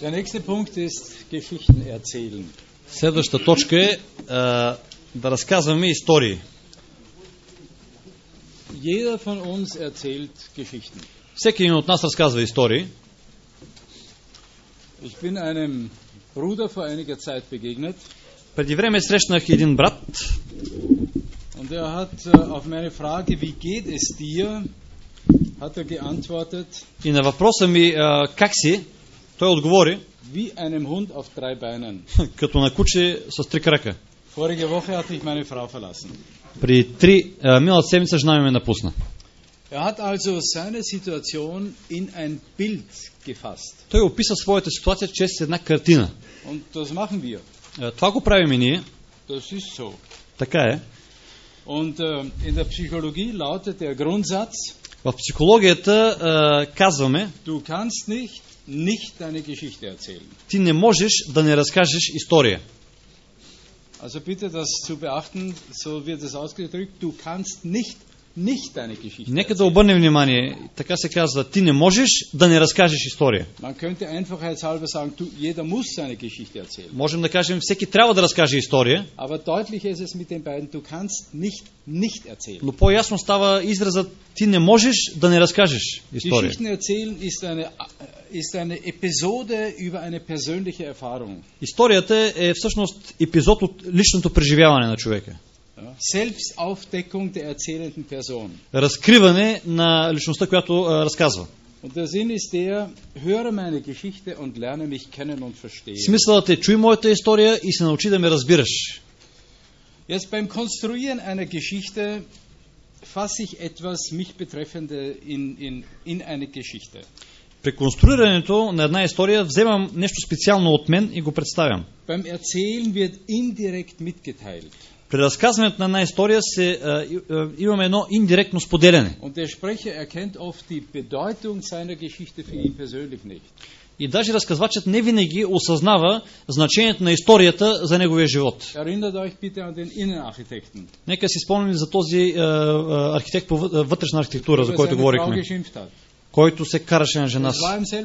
Der nächste Punkt ist Geschichten erzählen. Следващата точка е да разказваме истории. Jeder von uns erzählt Geschichten. Всеки един от нас разказва истории. Ich bin einem Bruder vor einiger Zeit begegnet. Преди време срещнах един брат. Und er hat auf meine Frage, wie geht es dir, hat er geantwortet. И на въпроса ми как си, той отговори Wie einem Hund auf 3 Beinen. като на куче с 3 крака. Vorige Woche hatte ich meine Frau verlassen. При миналата седмица жена ми ме напусна. Er hat also seine Situation in ein Bild gefasst. Той описа своята ситуация чрез една картина. Und das machen wir. Това го правим и ние. Das ist so. Така е. Und in der Psychologie lautet der Grundsatz, В психологията казваме, du kannst nicht deine Geschichte erzählen. ти не можеш да не разкажеш история. Also bitte das zu beachten, so wird es ausgedrückt, du kannst nicht deine Geschichte Нека да erzählen. обърнем внимание, така се казва, ти не можеш да не разкажеш история. Man könnte einfachheitshalber sagen, jeder muss seine Geschichte erzählen. Можем да кажем, всеки трябва да разкаже история, Aber deutlicher ist es mit den beiden, du kannst nicht erzählen. но по-ясно става изразът, ти не можеш да не разкажеш история. Geschichten erzählen ist eine Episode über eine persönliche Erfahrung. Историята е всъщност епизод от личното преживяване на човека. Selbstaufdeckung der erzählenden Person. Разкриване на личността, която разказва. Und der Sinn ist der, höre meine Geschichte und lerne mich kennen und verstehen. Смисълът е, чуй моята история и се научи да ме разбираш. Jetzt beim Konstruieren einer Geschichte fasse ich etwas mich betreffende in eine Geschichte. При конструирането на една история вземам нещо специално от мен и го представям. Beim Erzählen wird indirekt mitgeteilt. При разказването на една история имаме едно индиректно споделяне. Und der Sprecher erkennt oft die Bedeutung seiner Geschichte für ihn persönlich nicht. И даже разказвачът не винаги осъзнава значението на историята за неговия живот. Erinnert euch bitte an den Innenarchitekten. Нека си спомним за този архитект по вътрешна архитектура, за който говорихме, който се караше на жена си.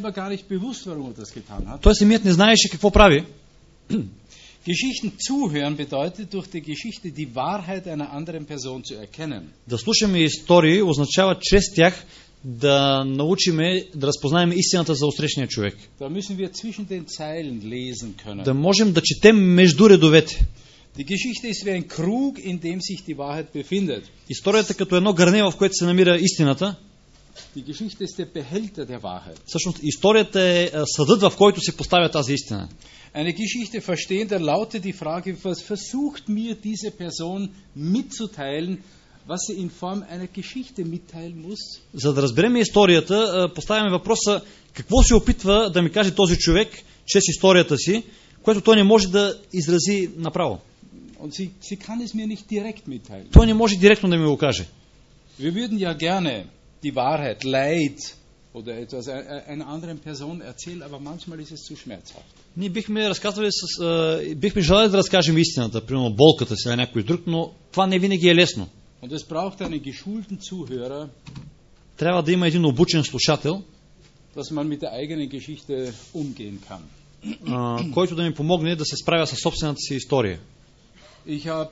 Той самият не знаеше какво прави. Geschichten zuhören bedeutet, durch die Geschichte die Wahrheit einer anderen Person zu erkennen. Да слушаме истории означава чрез тях да научиме, да разпознаем истината за отсрещния човек. Da müssen wir zwischen den Zeilen lesen können. Да можем да четем между редовете. Die Geschichte ist wie ein Krug, in dem sich die Wahrheit befindet. Историята като едно гърне, в което се намира истината. Die Geschichte ist der Behälter der Wahrheit. Всъщност историята е съдът, в който се поставя тази истина. Eine Geschichte verstehen, da lautet die Frage, was versucht mir diese Person mitzuteilen, was sie in Form einer Geschichte mitteilen muss? За да разберем историята, поставяме въпроса, какво се опитва да ми каже този човек чрез историята си, което той не може да изрази направо. Und sie kann es mir nicht direkt mitteilen. Той не може директно да ми го каже. Wir würden ja gerne die Wahrheit, Leid oder etwas einer anderen Person erzählen, aber manchmal ist es zu schmerzhaft. Ние бихме желали да разкажем истината, примерно болката си на някой друг, но това не винаги е лесно. Und es braucht einen geschulten Zuhörer, трябва да има един обучен слушател, dass man mit der eigenen Geschichte umgehen kann. който да ми помогне да се справя със собствената си история. Ich habe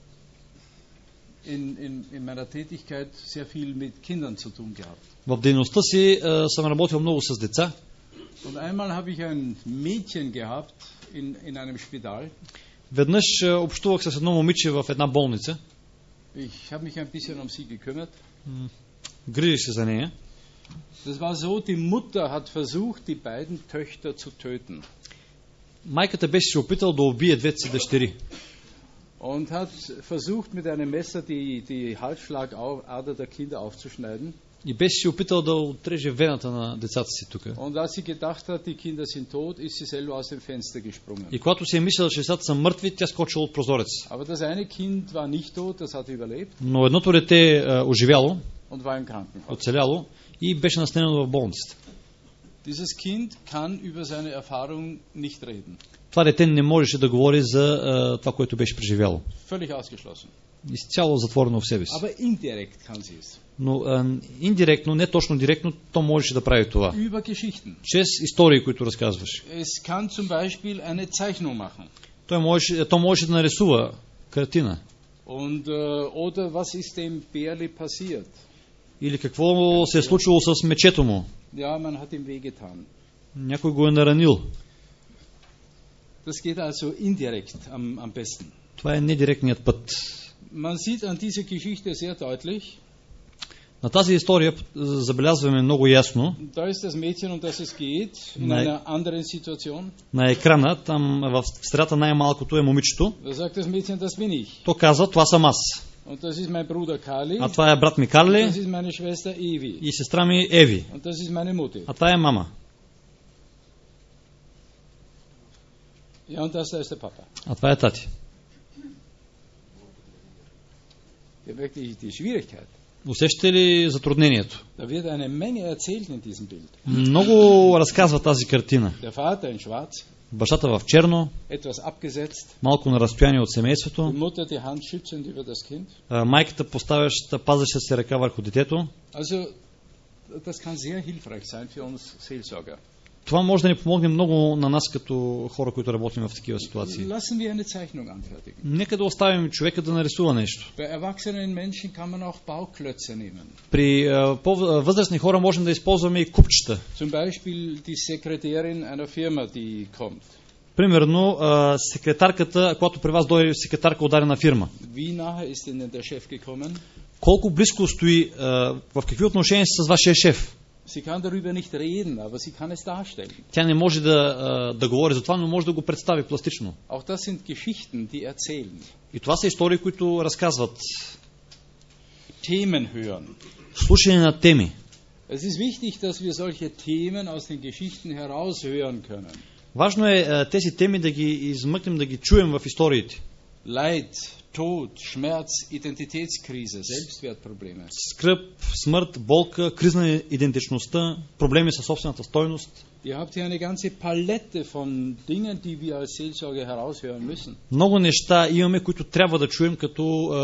in meiner Tätigkeit sehr viel mit Kindern zu tun gehabt. В дейността си съм работил много с деца. Und einmal habe ich ein Mädchen gehabt in einem Spital. Веднъж общувах с едно момиче в една болница. Ich habe mich ein bisschen um sie gekümmert. Грижих се за нея. Das war so, die Mutter hat versucht, die beiden Töchter zu töten. Майката беше се опитала да убие двете си дъщери. Und hat versucht, mit einem Messer die Halsschlagader der Kinder aufzuschneiden. И беше се опитал да отреже вената на децата си тук. Und als sie gedacht hat, die Kinder sind tot, ist sie selber aus dem Fenster gesprungen. И когато си е мислила, че децата са мъртви, тя скочила от прозорец. Aber das eine Kind war nicht tot, das hat überlebt. Но едното дете оживяло, und war im Krankenhaus. оцеляло и беше настанено в болницата. Dieses Kind kann über seine Erfahrung nicht reden. Това дете не можеше да говори за това, което беше преживяло. Völlig ausgeschlossen. изцяло затворено в себе си. Aber indirekt kann sie es. Но индиректно, не точно директно, то можеше да прави това. Über Geschichten. Чрез истории, които разказваше. Es kann zum Beispiel eine Zeichnung machen. То можеше да нарисува картина. Und, oder was ist dem Bärli passiert? Или какво се е случило с мечето му. Ja, man hat ihm wehgetan. Някой го е наранил. Das geht also indirekt am besten. Това е недиректният път. Man sieht an dieser Geschichte sehr deutlich. На тази история забелязваме много ясно. Da ist das Mädchen, um das es geht, in einer anderen Situation. На екрана, там в средата най-малкото е момичето. Da sagt das Mädchen, das bin ich. То казва, това съм аз. Und das ist mein Bruder Kali. А това е брат ми Карли. Das ist meine Schwester Evi. И сестра ми Еви. Und das ist meine Mutter. А това е мама. Ja, und das ist der Papa. А това е тати. Ja, wirklich die Schwierigkeit. Усещате ли затруднението? Da wird eine Menge erzählt in diesem Bild. Много разказва тази картина. Der Vater in schwarz, Бащата в черно, etwas abgesetzt, малко на разстояние от die семейството, Mutter die Hand schützend über das Kind. майката пазеше се ръка върху детето. Also, das kann sehr hilfreich sein für uns Seelsorger. Това може да ни помогне много на нас като хора, които работим в такива ситуации. Lassen wir eine Zeichnung anfertigen. Нека да оставим човека да нарисува нещо. Bei erwachsenen Menschen kann man auch Bauklötze nehmen. При по-възрастни хора можем да използваме и купчета. Zum Beispiel die Sekretärin einer Firma, die kommt. Примерно, секретарката, когато при вас дойде секретарка от дадена фирма. Wie nahe ist Ihnen der Chef gekommen? Колко близко стои, в какви отношения са с вашия шеф? Sie kann darüber nicht reden, aber sie kann es darstellen. Тя не може да говори за това, но може да го представи пластично. Auch das sind Geschichten, die erzählen. И това са истории, които разказват. Themen hören. Слушане на теми. Es ist wichtig, dass wir solche Themen aus den Geschichten heraushören können. Важно е тези теми да ги измъкнем, да ги чуем в историите. Leid, Tod, Schmerz, Identitätskrise, Selbstwertprobleme. Скръб, смърт, болка, криза на идентичността, проблеми със собствената стойност. Ihr habt hier eine ganze Palette von Dingen, die wir als Seelsorger heraushören müssen. Много неща имаме, които трябва да чуем като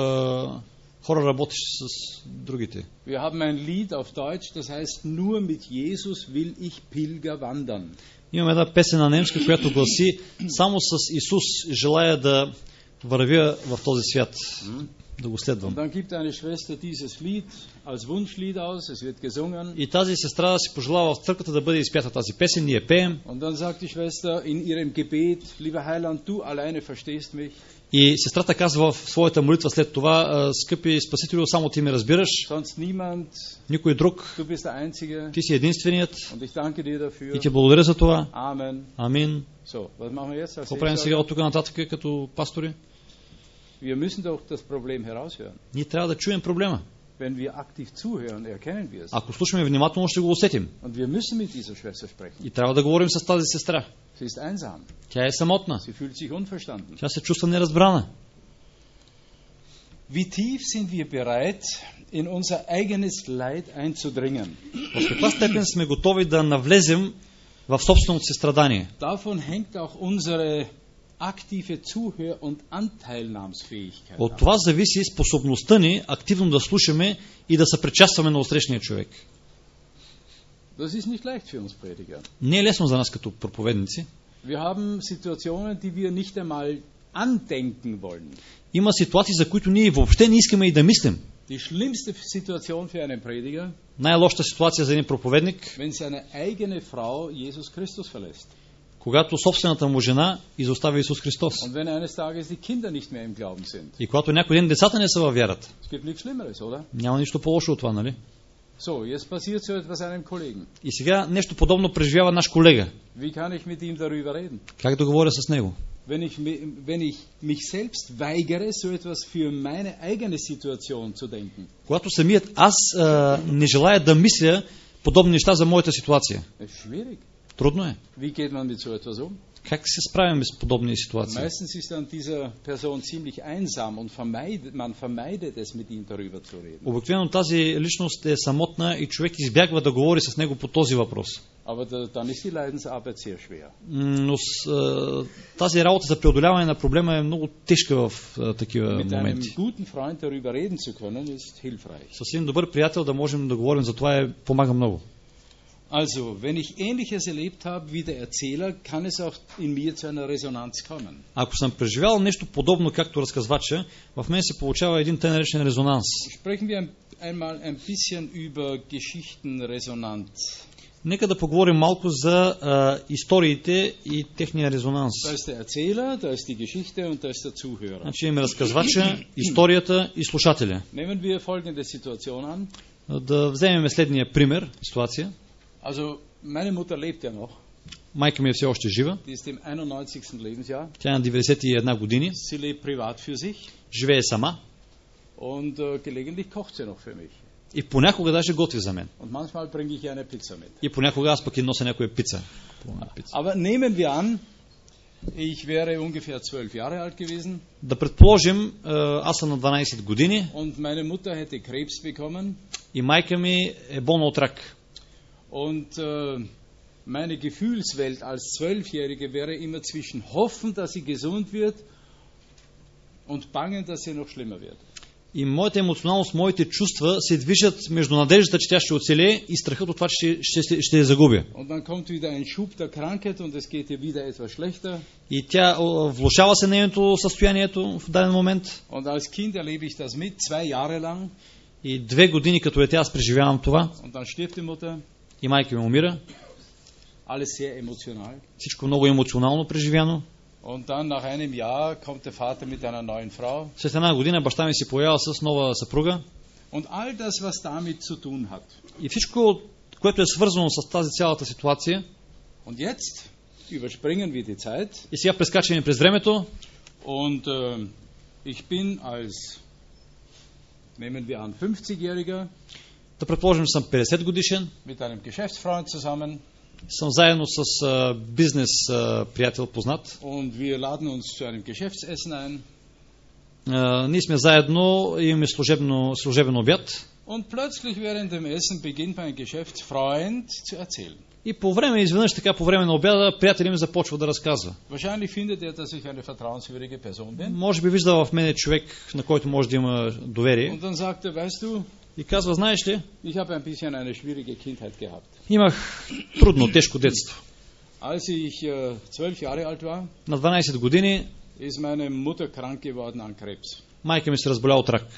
хора, работещи с другите. Wir haben ein Lied auf Deutsch, das heißt, nur mit Jesus will ich Pilger wandern. Имаме една песен на немски, която гласи: само с Исус желая да вървя в този свят, да го следвам. Und dann gibt eine Schwester dieses Lied als Wunschlied aus, es wird gesungen. И тази сестра си пожелава в църквата да бъде изпята тази песен, ние пеем. Und dann sagt die Schwester in ihrem Gebet, lieber Heiland, du alleine verstehst mich. И сестрата казва в своята молитва след това: скъпи Спасителю, само ти ме разбираш, Sonst niemand, никой друг, du bist der Einzige. ти си единственият Und ich danke dir dafür. и ти благодаря за това. Amen. Амин. So, was machen wir jetzt als Какво правим сега Seelsorger? от тук нататък като пастори? Wir müssen doch das Problem heraushören. Ние трябва да чуем проблема. Wenn wir aktiv zuhören, erkennen wir es. Ако слушаме внимателно, ще го усетим. Und wir müssen mit dieser Schwester sprechen. И трябва да говорим с тази сестра. Sie ist einsam. Тя е самотна. Sie fühlt sich unverstanden. Тя се чувства неразбрана. Wie tief sind wir bereit, in unser eigenes Leid einzudringen? В каква степен сме готови да навлезем в собственото си страдание? Davon hängt auch unsere aktive Zuhör- und Anteilnahmsfähigkeit От ab. това зависи способността ни активно да слушаме и да съпричастваме на отсрещния човек. Das ist nicht leicht für uns Prediger. Не е лесно за нас като проповедници. Wir haben Situationen, die wir nicht einmal andenken wollen. Има ситуации, за които ние въобще не искаме и да мислим. Die schlimmste Situation für einen Prediger, Най-лошата ситуация за един проповедник, wenn seine eigene Frau Jesus Christus verlässt. когато собствената му жена изоставя Исус Христос. Und wenn eines Tages die Kinder nicht mehr im Glauben sind. И когато някой ден децата не са във вярата. Es gibt nichts Schlimmeres, oder? Няма нищо по-лошо от това, нали? So, jetzt passiert so etwas einem Kollegen. И сега нещо подобно преживява наш колега. Wie kann ich mit ihm darüber reden? Как да говоря с него? Wenn ich mich selbst weigere, so etwas für meine eigene Situation zu denken. Когато самият аз не желая да мисля подобни неща за моята ситуация. Das ist schwierig. Трудно е. Wie geht man mit so etwas um? Как се справяме с подобни ситуации? Meistens ist dann dieser Person ziemlich einsam und man vermeidet es, mit ihm darüber zu reden. Обикновено тази личност е самотна и човек избягва да говори с него по този въпрос. Aber dann ist die Leidensarbeit sehr schwer. Но тази работа за преодоляване на проблема е много тежка в такива Mit einem моменти. guten Freund darüber reden zu können, ist hilfreich. С един добър приятел да можем да говорим за това помага много. Also, wenn ich Ähnliches erlebt habe wie der Erzähler, kann es auch in mir zu einer Resonanz kommen. Ако съм преживял нещо подобно, както разказвача, в мен се получава един тъй наречен резонанс. Sprechen wir einmal ein bisschen über Geschichtenresonanz. Нека да поговорим малко за историите и техния резонанс. Da ist der Erzähler, da ist die Geschichte und da ist der Zuhörer. Значи имаме разказвача, историята и слушателя. Nehmen wir folgende Situation an. Да вземем следния пример, ситуация. Also, meine Mutter lebt ja noch. Майка ми е все още жива. Die ist im 91. Lebensjahr. Тя е на 91 години. Sie lebt privat für sich. Живее сама. Und gelegentlich kocht sie noch für mich. И понякога даже готви за мен. Und manchmal bringe ich ihr eine Pizza mit. И понякога аз пък и нося някоя пица. Aber nehmen wir an, ich wäre ungefähr 12 Jahre alt gewesen. Да предположим, аз съм на 12 години. Und meine Mutter hätte Krebs bekommen. И майка ми е болна от рак. Und meine Gefühlswelt als 12-Jährige wäre immer zwischen hoffen, dass sie gesund wird und bangen, dass sie noch schlimmer wird. И моята емоционалност, моите чувства се движат между надеждата, че тя ще оцелее и страхът от това, че ще я загубя. Und dann kommt wieder ein Schub der Krankheit und es geht ihr wieder etwas schlechter. И тя влошава се нейното състоянието в даден момент. Und als Kind erlebe ich das mit, 2 Jahre lang. И 2 години като дете аз преживявам това. Und dann stirbt die Mutter. И майка ми умира. Alles sehr emotional. Всичко много емоционално преживяно. Und dann nach einem Jahr kommt der Vater mit einer neuen Frau. След една година баща ми се появява с нова съпруга. Und all das, was damit zu tun hat. И всичко, което е свързано с тази цялата ситуация. Und jetzt überspringen wir die Zeit. И сега прескачаме през времето. Und ich bin als, nehmen wir an, 50-Jähriger. Да предположим, че съм 50 годишен. Mit einem Geschäftsfreund zusammen. Съм заедно с бизнес приятел познат. Und wir laden uns zu einem Geschäftsessen ein. Ние сме заедно и имаме служебен обяд. Und plötzlich während dem Essen beginnt mein Geschäftsfreund zu erzählen. И по време, изведнъж така, по време на обяда, приятелят ми започва да разказва. Wahrscheinlich findet er, dass ich eine vertrauenswürdige Person bin. Може би вижда в мене човек, на който може да има доверие. Und dann sagt er, weißt du, И казва, знаеш ли, ich habe ein bisschen eine schwierige Kindheit gehabt. имах трудно, тежко детство. Als ich 12 Jahre alt war, На 12 години ist meine Mutter krank geworden an Krebs. майка ми се разболя от рак.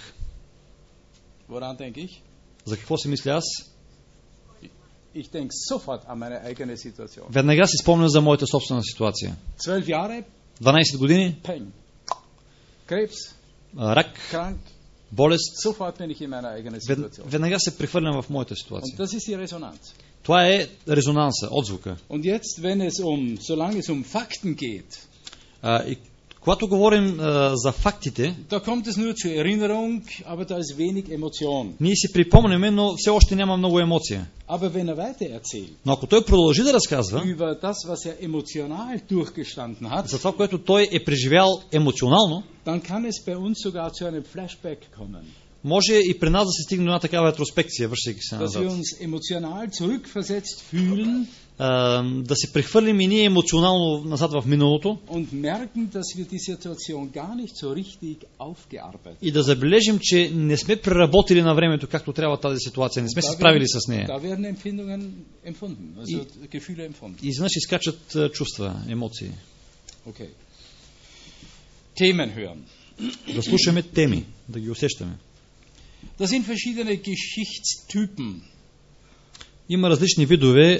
Woran denke ich? За какво си мисля аз? Ich denke sofort an meine eigene Situation. Веднага си спомням за моята собствена ситуация. 12 Jahre, 12 години, Peng. Krebs, рак, krank, болест. sofort bin ich in meiner eigenen Situation. Веднага се прехвърлям в моята Und ситуация. das ist die Resonanz. Това е резонанса, отзвука. Und jetzt, solange es um Fakten geht, И когато говорим за фактите, da kommt es nur zur Erinnerung, aber da ist wenig Emotion. ние си припомняме, но все още няма много емоция. Aber wenn er weiter erzählt, Но ако той продължи да разказва über das, was er emotional durchgestanden hat, за това, което той е преживял емоционално, dann kann es bei uns sogar zu einem Flashback kommen. може и при нас да се стигне до една такава ретроспекция, връщайки се Dass wir назад. uns emotional zurückversetzt fühlen Да се прехвърлим и ние емоционално назад в миналото und merken, dass wir die Situation gar nicht so richtig aufgearbeitet. и да забележим, че не сме преработили на времето както трябва тази ситуация, не сме се справили с нея. Da werden Empfindungen empfunden, also Gefühle empfunden. И изведнъж изкачат чувства, емоции. Okay. Themen hören. Да слушаме теми, да ги усещаме. Das sind verschiedene Geschichtstypen. Има различни видове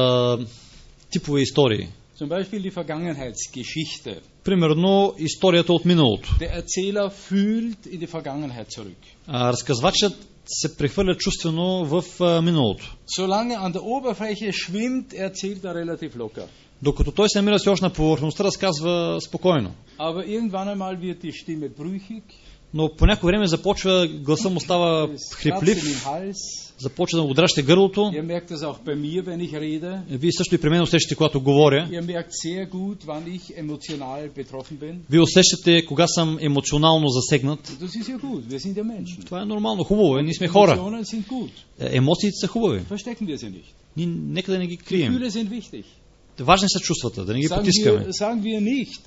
типове истории. Zum Beispiel die Vergangenheitsgeschichte. Примерно историята от миналото. Der Erzähler fühlt in die Vergangenheit zurück. Разказвачът се прехвърля чувствено в миналото. Solange an der Oberfläche schwimmt, erzählt er relativ locker. Докато той се намира все още на повърхността, разказва спокойно. Aber irgendwann einmal wird die Stimme brüchig. но по някое време започва, гласа му става Es kratzt хриплив, in den Hals. започва да му удраща гърлото. Ihr merkt das auch bei mir, wenn ich rede. Вие също и при мен усещате, когато говоря. Ihr merkt sehr gut, wann ich emotional betroffen bin. Вие усещате кога съм емоционално засегнат. Das ist ja gut, wir sind ja Menschen. Това е нормално, хубаво е, ние сме хора. Emotionen sind gut. Емоциите са хубави. Verstecken wir sie nicht. Ние нека да не ги крием. Gefühle sind wichtig. Важни са чувствата, да не ги Sagen потискаме. sagen wir nicht,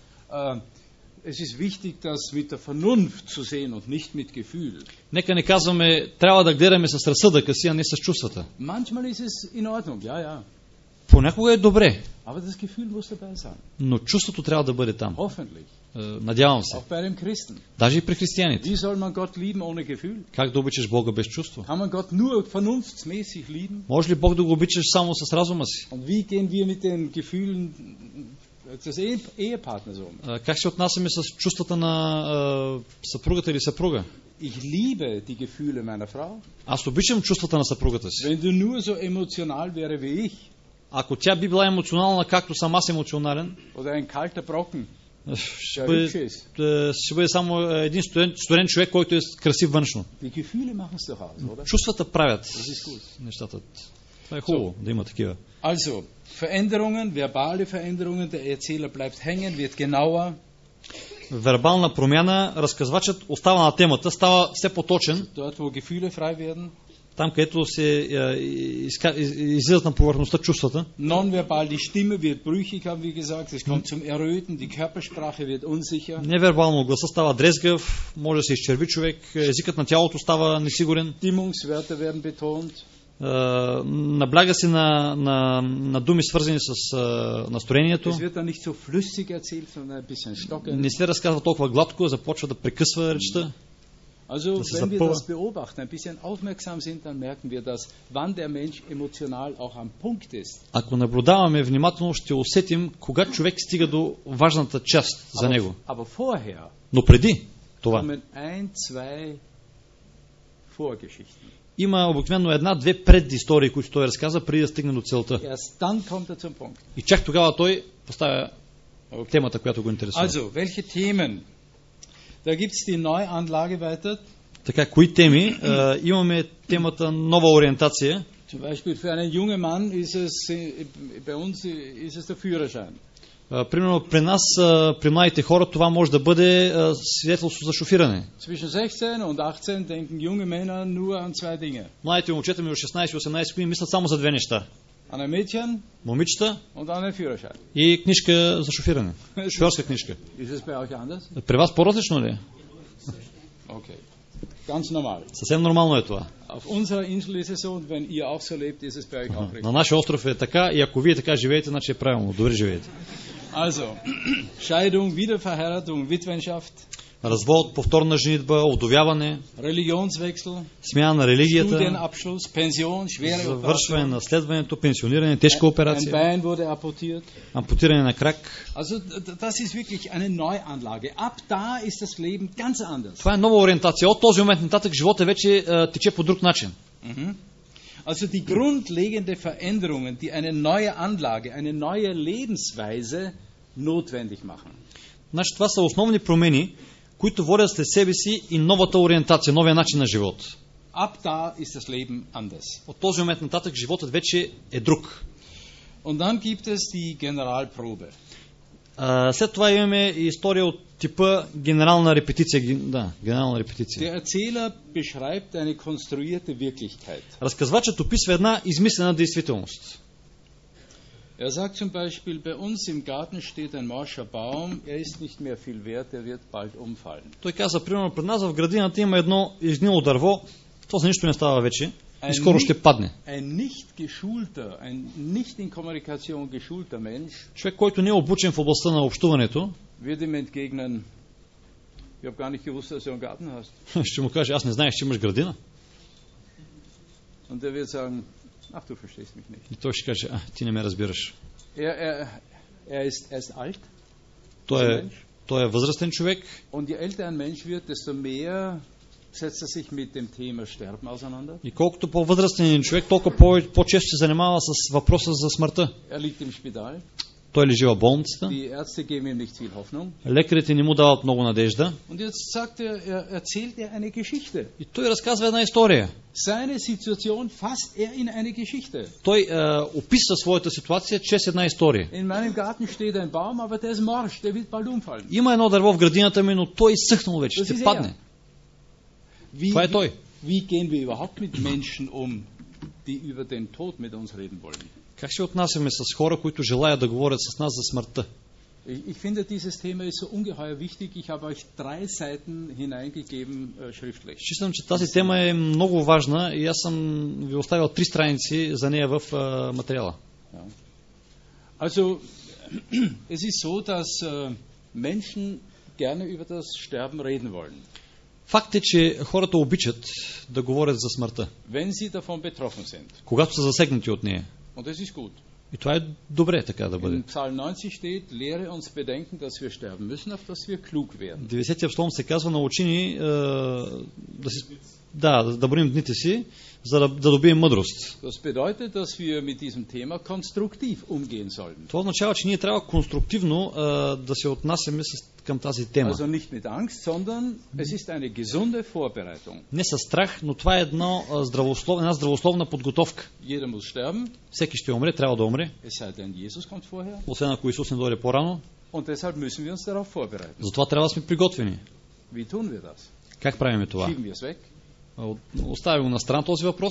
es ist wichtig, das mit der Vernunft zu sehen und nicht mit Gefühl. Нека не казваме, трябва да гледаме с разсъдъка си, а не с чувствата. Manchmal ist es in Ordnung, ja. Понякога е добре, Aber das Gefühl muss dabei sein. но чувството трябва да бъде там. Hoffentlich. Надявам се. Auch bei einem Christen. Даже и при християните. Wie soll man Gott lieben ohne Gefühl? Как да обичаш Бога без чувство? Kann man Gott nur vernunftsmäßig lieben? Може ли Бог да го обичаш само с разума си? Und wie gehen wir mit den Gefühlen des Ehepartners um? Как се отнасяме с чувствата на съпругата или съпруга? Ich liebe die Gefühle meiner Frau. Аз обичам чувствата на съпругата си. Wenn du nur so emotional wäre wie ich, Ако тя би била емоционална, както съм аз емоционален, oder ein kalter Brocken, ще der бъде, hübsch ist. ще бъде само един студен човек, който е красив външно. Die Gefühle machen es doch aus, oder? Чувствата правят Das ist gut. нещата. Това е хубаво, да има такива. Also, Veränderungen, verbale Veränderungen, der Erzähler bleibt hängen, wird genauer. Вербална промяна, разказвачът остава на темата, става все по-точен, Dort, wo Gefühle frei werden. там където се излизат на повърхността чувствата. Nonverbal, die Stimme wird brüchig, haben wir gesagt, es kommt zum Erröten, die Körpersprache wird unsicher. Невербално гласа става дрезгав, може да се изчерви човек, езикът на тялото става несигурен. Stimmungswerte werden betont. Набляга се на думи, свързани с настроението. Es wird dann nicht so flüssig erzählt, sondern ein bisschen stockend. Не се разказва толкова гладко, започва да прекъсва речта. Also, wenn wir das beobachten, ein bisschen aufmerksam sind, dann merken wir, dass, wann der Mensch emotional auch am Punkt ist. Ако наблюдаваме внимателно, ще усетим кога човек стига до важната част за него. Aber vorher Но преди това kommen ein, zwei Vorgeschichten. има обикновено една-две предистории, които той разказа, преди да стигне до целта. Erst dann kommt er zum Punkt. И чак тогава той поставя темата, която го интересува. Also, welche Themen? Da gibt es die Neuanlage weiter. Така, кои теми? Имаме темата нова ориентация. Zum Beispiel für einen jungen Mann ist es, bei uns ist es der Führerschein. Примерно при нас, при младите хора, това може да бъде свидетелство за шофиране. Zwischen 16 und 18 denken junge Männer nur an zwei Dinge. Младите момчета между 16 и 18 години мислят само за две неща. An ein Mädchen Момичета und an einen Führerschein. и книжка за шофиране. Шофьорска книжка. Ist es bei euch anders? При вас по-различно ли е? Okay. Ganz normal. Съвсем нормално е това. Auf unserer Insel ist es so und wenn ihr auch so lebt, ist es bei euch auch richtig. На нашия остров е така и ако вие така живеете, значи е правилно. Добре живеете. Also, Scheidung, Wiederverheiratung, Witwenschaft, Развод, повторна женитба, удовяване, Religionswechsel, смяна на религията, Studienabschluss, Pension, schwere завършване Operation. на следването, пенсиониране, тежка Ein операция, Bein wurde amputiert. ампутиране на крак. Also das ist wirklich eine Neuanlage. Ab da ist das Leben ganz anders. Това е нова ориентация. От този момент нататък живота вече тече по друг начин. Also die grundlegende Veränderungen, die eine neue Anlage, eine neue Lebensweise notwendig machen. Значи това са основни промени, които водят след себе си и новата ориентация, новия начин на живот. Ab da ist das Leben anders. От този момент нататък животът вече е друг. Und dann gibt es die Generalprobe. След това имаме история от типа генерална репетиция. Генерална репетиция. Der Erzähler beschreibt eine konstruierte Wirklichkeit. Разказвачът описва една измислена действителност. Er sagt zum Beispiel, bei uns im Garten steht ein morscher Baum, er ist nicht mehr viel wert, er wird bald umfallen. Той каза, примерно, пред нас в градината има едно изгнило дърво, то за нищо не става вече и скоро ще падне. Ein nicht geschulter, ein nicht in Kommunikation geschulter Mensch Човек, който не е обучен в областта на общуването, wird ihm entgegnen, ich habe gar nicht gewusst, dass du einen Garten hast. ще му каже, аз не знаех, че имаш градина. Und er wird sagen, ach, du verstehst mich nicht. И той ще каже, ти не ме разбираш. Er ist alt. Той е възрастен човек. Und je älter ein Mensch wird, desto mehr setzt er sich mit dem Thema Sterben auseinander. И колкото по-възрастен човек, толкова по-често се занимава с въпроса за смъртта. Er liegt im Spital. Той лежи в болницата. Die Ärzte geben ihm nicht viel Hoffnung. Лекарите не му дават много надежда. Und jetzt sagt erzählt er eine Geschichte. И той разказва една история. Seine Situation fasst er in eine Geschichte. Той описва своята ситуация чрез една история. In meinem Garten steht ein Baum, aber der ist morsch, der wird bald umfallen. Има едно дърво в градината ми, но той е изсъхнал вече, ще падне. Това е той. Wie gehen wir überhaupt mit Menschen die über den Tod mit uns reden wollen? Как се отнасяме с хора, които желаят да говорят с нас за смъртта? Ich finde, dieses Thema ist so ungeheuer wichtig. Ich habe euch 3 Seiten hineingegeben, schriftlich. Считам, че тази тема е много важна и аз съм ви оставил 3 страници за нея в материала. Ja. Also, es ist so, dass Menschen gerne über das Sterben reden wollen. Факт е, че хората обичат да говорят за смъртта, Wenn sie davon betroffen sind. когато са засегнати от нея. Und das ist gut. И това е добре така да бъде. In Psalm 90 steht, lehre uns bedenken, dass wir sterben müssen, auf dass wir klug werden. 90-тия псалом се казва, научи ни да броим дните си, за да добием мъдрост. Das bedeutet, dass wir mit diesem Thema konstruktiv umgehen sollten. Това означава, че ние трябва конструктивно да се отнасяме към тази тема. Also nicht mit Angst, sondern es ist eine gesunde Vorbereitung. Не със страх, но това е една здравословна подготовка. Jeder muss sterben. Всеки ще умре, трябва да умре. Es sei denn, Jesus kommt vorher. Освен ако Исус не дойде по-рано. Und deshalb müssen wir uns darauf vorbereiten. Затова трябва да сме приготвени. Wie tun wir das? Как правим това? Schieben wir es weg? Оставим го на страна този въпрос.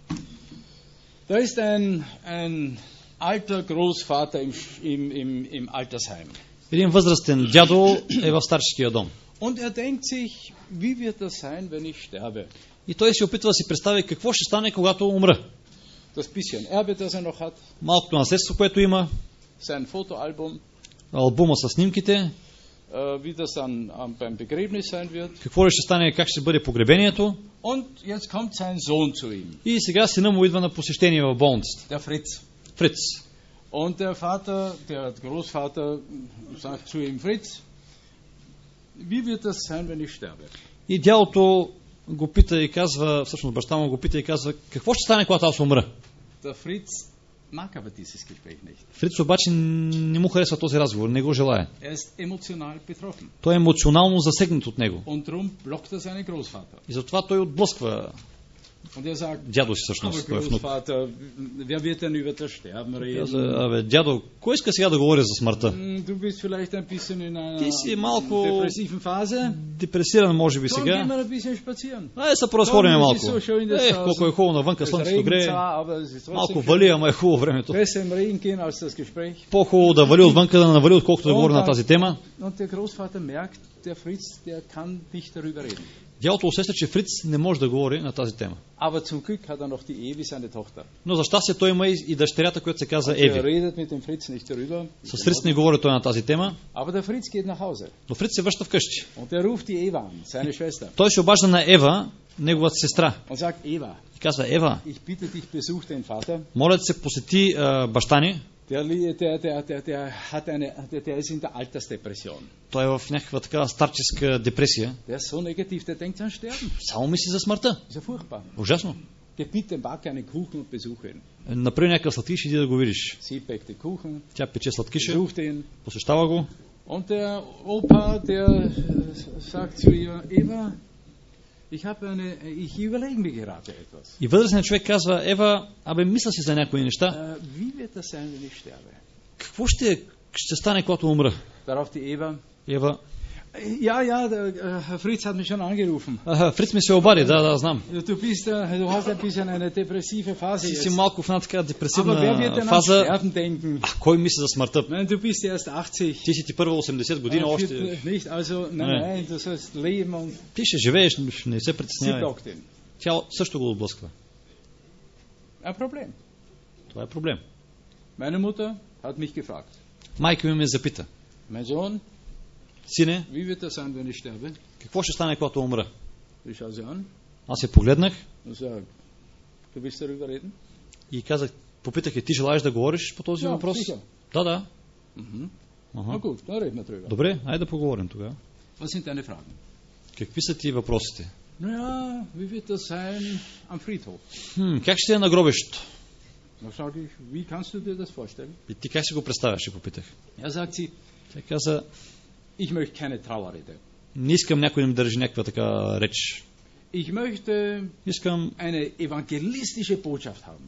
Da ist ein alter Großvater im Altersheim. Един възрастен дядо е в старческия дом. Und denkt sich, wie wird das sein, wenn ich sterbe? И той се опитва да си представи какво ще стане, когато умра. Das bisschen Erbe, das noch hat. Малкото наследство, което има. Sein Fotoalbum. Албума с снимките. Wie das dann beim Begräbnis sein wird. Какво ще стане, как ще бъде погребението. Und jetzt kommt sein Sohn zu ihm. И сега сина му идва на посещение в болницата. Der Fritz. Фриц. Und der Großvater sagt zu ihm, Fritz, wie wird das sein, wenn ich sterbe? И дядото го пита и казва, всъщност баща му го пита и казва, какво ще стане, когато аз умра? Der Fritz mag aber dieses Gespräch nicht. Фриц обаче не му харесва този разговор, не го желае. Er ist emotional betroffen. Той е емоционално засегнат от него. Und darum blockt er seinen Großvater. И затова той отблъсква Und er sagt, дядо си aber всъщност. Той е внук. Großvater, wer wird denn über das Sterben reden? Казва, дядо, кой иска сега да говори за смъртта? Du bist vielleicht ein bisschen in einer Ти си малко depressiven Phase. депресиран, може би Komm, geh сега. mal ein bisschen spazieren. Айде се поразходим Komm, es малко. ist so schön, das Колко е хубаво навънка, Es слънцето regnet грее. zwar, aber es ist Малко trotzdem вали, ама е хубаво времето. besser im Regen gehen als das Gespräch. По-хубаво да вали отвънка, да навали, отколкото да говори на тази тема. Und der Großvater merkt, der Fritz, der kann nicht darüber reden. Дядото усеща, че Фриц не може да говори на тази тема. Aber zum Glück hat er noch die Evi, seine Tochter. Но за щастие той има и дъщерята, която се казва Er Еви. redet mit dem Fritz nicht darüber. С Фриц не говори той на тази тема, Aber der Fritz geht nach Hause. но Фриц се връща вкъщи. Und er ruft die Eva an, seine Schwester. Той се обажда на Ева, неговата сестра. Und sagt, Eva, И казва, Ева, ich bitte dich, besuch den Vater. моля да се посети баща ни. Der ist in der Altersdepression. Той е в някаква такава старческа депресия. Der ist so negativ, der denkt an Sterben. Само мисли за смъртта. Ist ja furchtbar. Ужасно. Geh bitte, backe einen Kuchen und besuche ihn. Направи някакъв сладкиш, иди да го видиш. Sie bäckte Kuchen, Тя пече сладкиша, besuchte ihn. посещава го. Und der Opa, der sagt zu ihr, Eva, ich überlege mir gerade etwas. И възрастният човек казва, Ева, мисля си за някои неща. Wie wird das sein, wenn ich sterbe? Какво ще стане, когато умра? Darauf die Eva, Ева, ja, Herr Fritz hat mich schon angerufen. Фриц ми се обади, да, знам. Du hast ein bisschen eine depressive Phase Ти си jetzt. малко в една така Aber wer wird депресивна denn an фаза. Sterben denken? Кой мисли за смъртта? Nein, du bist erst 80. Ти си ти първа 80 години още. Nicht, also, nein, du sollst leben und Ти ще живееш, не се sie притеснявай. blockt ihn. Тя също го отблъсква. Ein Problem. Това е проблем. Meine Mutter hat mich gefragt, Майка ми ме запита, mein Sohn, сине, wie wird das sein, wenn ich sterbe? какво ще стане, когато умра? Ich schaue sie an Аз се погледнах und sage, du willst darüber reden? и казах, попитах, ти желаеш да говориш по този Ja, въпрос? sicher. Да. Mhm. Na Аха. gut, dann reden wir drüber. Добре, айде да поговорим тогава. Was sind deine Fragen? Какви са ти въпросите? Naja, wie wird das sein am Friedhof? Как ще е на гробището? Da sage ich, wie kannst du dir das vorstellen? И ти как си го представяш, и попитах. Sagt sie, Тя каза, ich möchte keine Trauerrede. не искам някой да ми държи някаква така реч. Ich möchte Искам eine evangelistische Botschaft haben.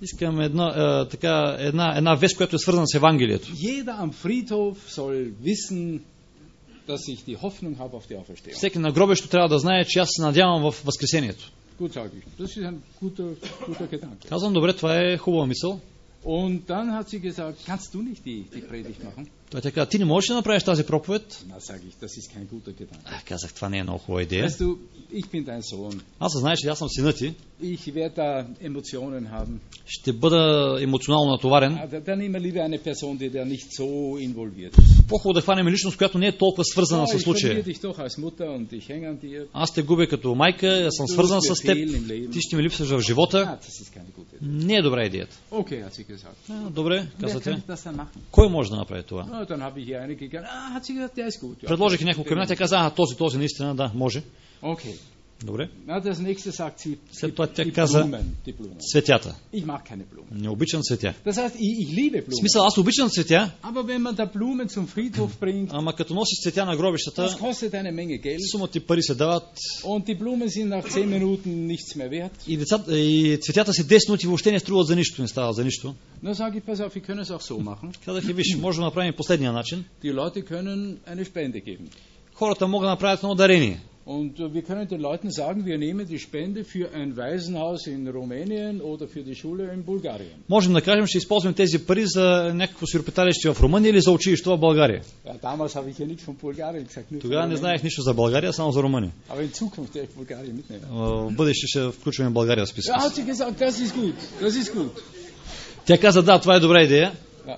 една вест, която е свързана с Евангелието. Jeder am Friedhof soll wissen, dass ich die Hoffnung habe auf die Auferstehung. Всеки на гробището трябва да знае, че аз се надявам в Възкресението. Gut, sage ich. Das ist ein guter Gedanke. Казвам, добре, това е хубава мисъл. Und dann hat sie gesagt, kannst du nicht die Predigt machen? Той така, ти не можеш да направиш тази проповед? Na, sage ich, das ist kein guter Gedanke. Казах, това не е много хубава идея. Weißt du, ich bin dein Sohn. Аз знаеш, че аз съм сина ти. Ich werde da Emotionen haben. Ще бъда емоционално натоварен. Dann immer lieber eine Person, die da nicht so involviert ist. По-хубаво да хванем личност, която не е толкова свързана с Ich verliere случая. dich doch als Mutter und ich hänge an dir. Аз те губя като майка, аз съм свързан с теб, ти ще ми липсваш в живота. Ah, das ist keine gute Idee. Не е добра идеята. Okay, hat sie gesagt. Добре, Wer каза kann тя. das dann machen? Кой може да направи това? Dann habe ich hier eine gegangen. Hat sie gesagt, der ist gut. Ja. Предложих няколко имена, тя каза, този наистина, да, може. Okay. Добре. Das nächste sagt sie, След това тя die каза Blumen. цветята. Ich mag keine Blumen. Не обичам цветя. Das heißt, ich liebe В Blumen. смисъл, аз обичам цветя, Aber wenn man da Blumen zum Friedhof bringt, ама като носиш цветя на гробищата, das kostet eine Menge Geld. сума ти пари се дават Und die Blumen sind nach 10 Minuten nichts mehr wert. и цветята си 10 минути въобще не струват за нищо, не стават за нищо. Dann sage ich, pass auf, wir können es auch so machen. Казах и виж, може да направим последния начин. Die Leute können eine Spende geben. Хората могат да направят едно дарение. Und wir können den Leuten sagen, wir nehmen die Spende für ein Waisenhaus in Rumänien oder für die Schule in Bulgarien. Можем да кажем, ще използваме тези пари за някакво сиропиталище в Румъния или за училище в България. Ja, damals habe ich ja nichts von Bulgarien gesagt. Nur Тогава von не Rumänien. знаех нищо за България, само за Румъния. Aber in Zukunft werde ich Bulgarien mitnehmen. В бъдеще ще включваме България в списка. Ja, hat sie gesagt, das ist gut, das ist gut. Тя каза, да, това е добра идея. Ja,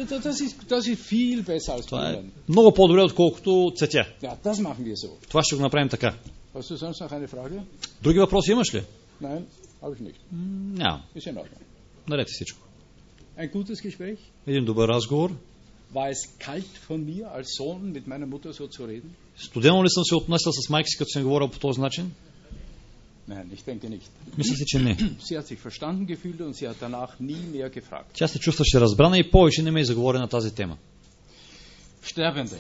das ist viel besser als Това е Blumen. много по-добре, отколкото цветя. Ja, das machen wir so. Това ще го направим така. Hast du sonst noch eine Frage? Други въпроси имаш ли? Nein, habe ich nicht. Няма. Ist in Ordnung. Наред е всичко. Ein gutes Gespräch. Един добър разговор. War es kalt von mir als Sohn mit meiner Mutter so zu reden? Студено ли съм се отнесъл с майка си, като съм говорил по този начин? Nein, ich denke nicht. Мисля си, че не. Sie hat sich verstanden gefühlt und sie hat danach nie mehr gefragt. Тя се чувстваше разбрана и повече не ме заговори на тази тема. Sterbende.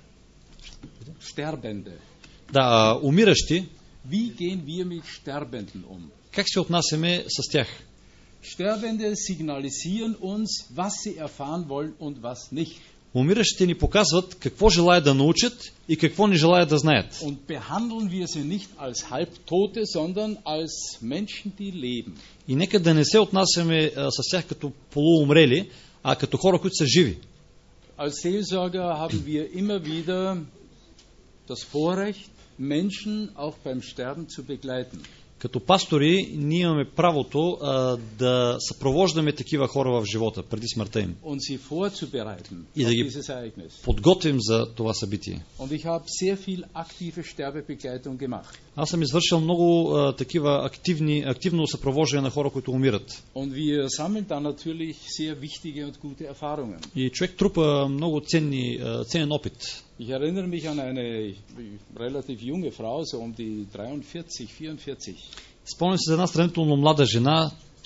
Sterbende. Да, умиращи, Wie gehen wir mit Sterbenden um? как се отнасяме с тях? Sterbende signalisieren uns, was sie erfahren wollen und was nicht. Умиращите ни показват какво желаят да научат и какво не желаят да знаят. Und behandeln wir sie nicht als Halbtote, sondern als Menschen, die leben. И нека да не се отнасяме с тях като полуумрели, а като хора, които са живи. Als Seelsorger haben wir immer wieder das Vorrecht, Menschen auch beim Sterben zu begleiten. Като пастори, ние имаме правото да съпровождаме такива хора в живота, преди смъртта им. Und sie vorzubereiten И auf да ги dieses Ereignis. подготвим за това събитие. Und ich habe sehr viel aktive Sterbebegleitung gemacht. Аз съм извършил много такива активно съпровождане на хора, които умират. Und wir sammeln dann natürlich sehr wichtige und gute Erfahrungen. И човек трупа много ценен опит. Ich erinnere mich an eine relativ junge Frau, so um die 43, 44, Спомням се за една сравнително млада жена,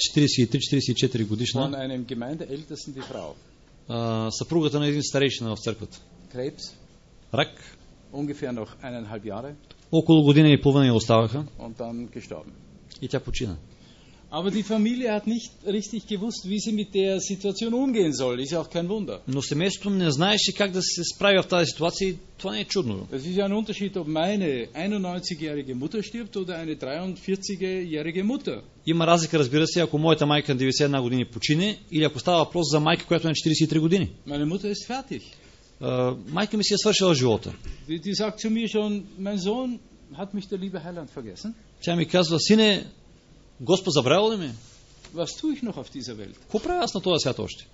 43-44 von годишна, einem Gemeindeältesten, die Frau. съпругата на един старейшина в църквата. Krebs, Рак, ungefähr noch 1,5 Jahre около година и половина я оставаха und dann gestorben. и тя почина. Aber die Familie hat nicht richtig gewusst, wie sie mit der Situation umgehen soll. Ist ja auch kein Wunder. Но семейството не знаеше как да се справи в тази ситуация и това не е чудно. Es ist ja ein Unterschied, ob meine 91-jährige Mutter stirbt oder eine 43-jährige Mutter. Има разлика, разбира се, ако моята майка на 91 години почине или ако става въпрос за майка, която е на 43 години. Meine Mutter ist fertig. Майка ми си е свършила живота. Die sagt zu mir schon, mein Sohn, hat mich der liebe Heiland vergessen? Тя ми казва, сине, Господ забравил ли ме? Was tue ich noch auf dieser Welt? Какво правя аз на този свят още?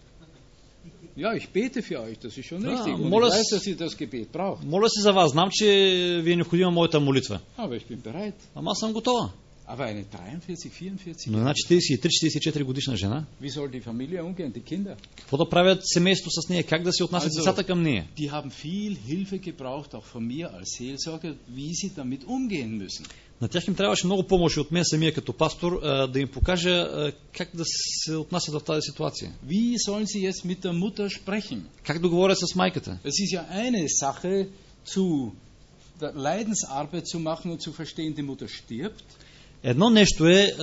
Ja, ich bete für euch, das ist schon richtig. Und ich Molas- weiß, dass ihr das Gebet braucht. Моля се за вас, знам, че ви е необходима моята молитва. Aber ich bin bereit. Ама аз съм готова. Aber eine 43, 44, Но една 43-44 годишна жена, wie soll die Familie umgehen, die Kinder? какво да правят семейство с нея? Как да се отнасят Also- децата към нея? Die haben viel Hilfe gebraucht, auch von mir als Seelsorger, wie sie damit umgehen müssen. На тях им трябваше много помощ от мен самия като пастор, да им покажа как да се отнасят в тази ситуация. Wie sollen sie jetzt mit der Mutter sprechen? Как да говорят с майката? Es ist ja eine Sache, der Leidensarbeit zu machen und zu verstehen, die Mutter stirbt. Едно нещо е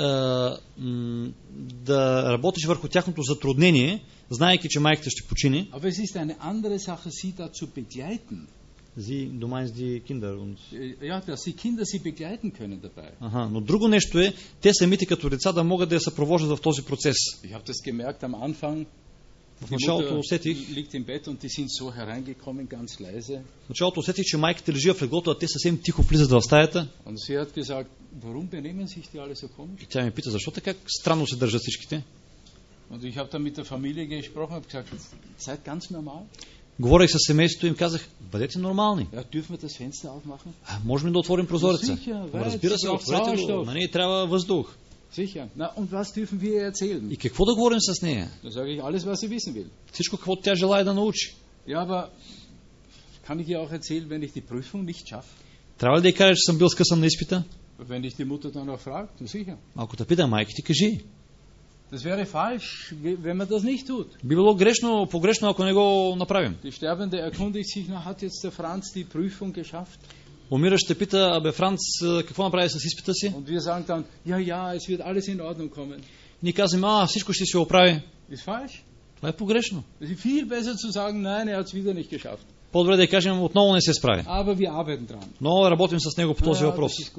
да работиш върху тяхното затруднение, знаейки, че майката ще почине. Aber es ist eine andere Sache, sie da zu begleiten. Du meinst die Kinder und... Ja, dass die Kinder sie begleiten können dabei. Но друго нещо е, те самите като деца да могат да я съпровождат в този процес. Ich habe das gemerkt am Anfang. В началото усетих, liegt im Bett und die sind so hereingekommen, ganz leise. В началото усетих, че майката лежи в леглото, а те съвсем тихо влизат в стаята. Und sie hat gesagt, warum benehmen sich die alle so komisch? И тя ми пита, защо така странно се държат всичките? Und ich habe dann mit der Familie gesprochen und gesagt, seid ganz normal. Говорих с семейството и им казах, бъдете нормални. Ja, dürfen wir das Fenster aufmachen? Можем ли да отворим прозореца? Разбира се, отворете го. На нея трябва въздух. Sicher. Na, und was dürfen wir erzählen? И какво да говорим с нея? Da sage ich alles, was sie wissen will. Всичко, какво тя желае да научи. Ja, aber kann ich ihr auch erzählen, wenn ich die Prüfung nicht schaffe? Трябва ли да й кажа, че съм бил скъсан на изпита? Wenn ich die Mutter dann auch frage, na sicher. Ако те пита майка ти, кажи. Das wäre falsch, wenn man das nicht tut. Би било погрешно, ако не го направим. Die Sterbende erkundigt sich, na, hat jetzt der Franz die Prüfung geschafft? Умиращ ще пита, абе Франц, какво направи с изпита си? Und wir sagen dann, ja, es wird alles in Ordnung kommen. Ние казваме, всичко ще се оправи. Ist falsch. Това е погрешно. Es ist viel besser zu sagen, nein, er hat es wieder nicht geschafft. По-добре да кажем, отново не се справи. Aber wir arbeiten dran. Но работим с него по този въпрос. Das ist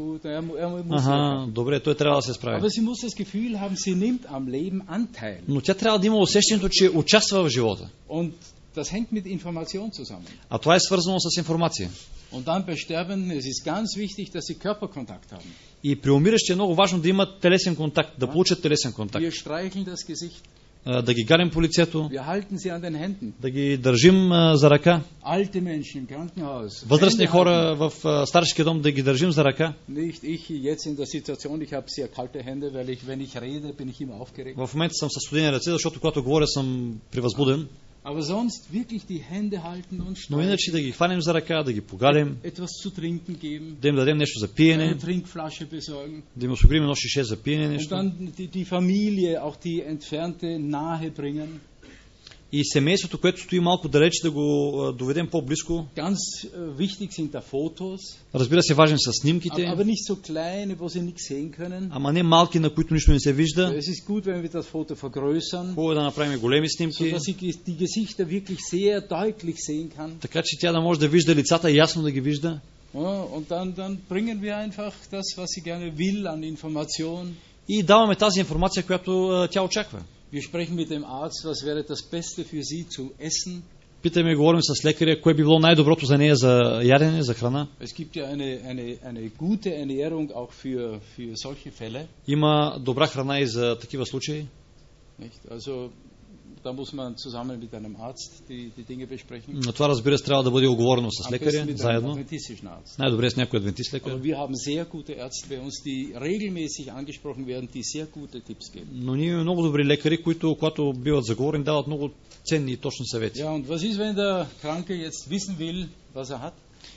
gut. Добре, той трябва да се справи. Aber sie muss das Gefühl haben, sie nimmt am Leben Anteil. Но тя трябва да има усещането, че участва в живота. Und das hängt mit Information zusammen. А това е свързано с информация. Und dann bei Sterben, es ist ganz wichtig, dass sie Körperkontakt haben. И при умиращи е много важно да имат телесен контакт, да получат телесен контакт. Wir streicheln das Gesicht. Да ги галим по лицето, Wir halten sie an den Händen. да ги държим за ръка. Alte Menschen im Krankenhaus. Възрастни хора в старшия дом да ги държим за ръка. Nicht ich jetzt in der Situation, ich habe sehr kalte Hände, weil wenn ich rede, bin ich immer aufgeregt. В момента съм със студени ръце, защото когато говоря съм превъзбуден. Aber sonst wirklich die Hände halten und streicheln. Но иначе да ги хванем за ръка, да ги погалим. Etwas zu trinken geben. Да им дадем нещо за пиене. Eine Trinkflasche besorgen. Да им осигурим едно шише за пиене нещо. Und dann die Familie, auch die Entfernte, nahe bringen. И семейството, което стои малко далеч, да го доведем по-близко. Ganz wichtig sind da Fotos. Разбира се, важен са снимките. Aber nicht so kleine, wo sie nichts sehen können. Ама не малки, на които нищо не се вижда. Es ist gut, wenn wir das Foto vergrößern. Хубаво е да направим големи снимки. So dass sie die Gesichter wirklich sehr deutlich sehen kann. Така че тя да може да вижда лицата, ясно да ги вижда. Und dann bringen wir einfach das, was sie gerne will, an Information. И даваме тази информация, която тя очаква. Wir sprechen mit dem Arzt, was wäre das Beste für sie zu essen. Питаме и говорим с лекаря, кое би било най-доброто за нея за ядене, за храна. Es gibt ja eine gute Ernährung auch für solche Fälle. Има добра храна и за такива случаи. Nicht? Also da muss man zusammen mit einem Arzt die Dinge besprechen. Но това, разбира се, трябва да бъде оговорено с лекаря, заедно. Най-добре е с някой адвентист лекар. Aber wir haben sehr gute Ärzte bei uns, die regelmäßig angesprochen werden, die sehr gute Tipps geben. Но ние имаме много добри лекари, които, когато биват заговорени, дават много ценни и точни съвети. Ja, und was ist, wenn der Kranke jetzt wissen will, was hat?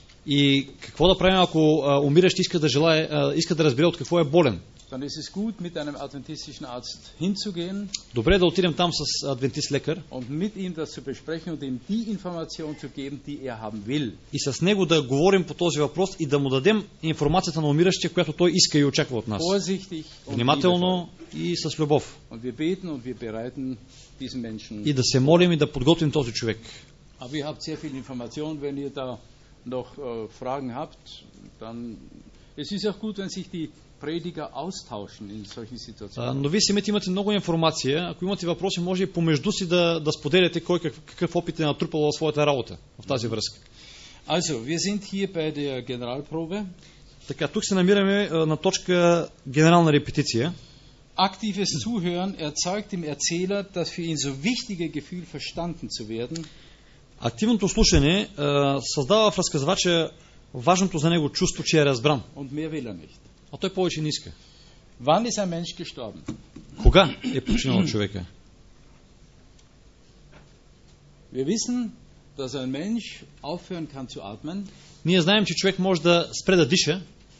И какво да правим, ако умиращ иска да разбере от какво е болен? Dann ist es gut, mit einem adventistischen Arzt hinzugehen. Добре да отидем там с адвентист лекар. Und mit ihm das zu besprechen und ihm die Information zu geben, die er haben will. И с него да говорим по този въпрос и да му дадем информацията на умиращия, която той иска и очаква от нас. Vorsichtig und внимателно и с любов. Und wir beten und wir bereiten diesen Menschen. И да се молим и да подготвим този човек. Aber ihr habt sehr viel Information, wenn ihr da noch Fragen habt, dann es ist auch gut, wenn sich die Prediger austauschen in solchen Situationen. Но вие самите имате много информация. Ако имате въпроси, може и помежду си да споделяте кой какъв опит е натрупал в своята работа в тази връзка. Also, wir sind hier bei der Generalprobe. Така, тук се намираме на точка генерална репетиция. Aktives Zuhören erzeugt im Erzähler das für ihn so wichtige Gefühl, verstanden zu werden. Активното слушане създава в разказвача важното за него чувство, че е разбран. Und mehr will er nicht. А той повече не иска. Wann ist ein Mensch gestorben? Кога е починал човека? Wir wissen, dass ein Mensch aufhören kann zu atmen. Ние знаем, че човек може да спре да диша.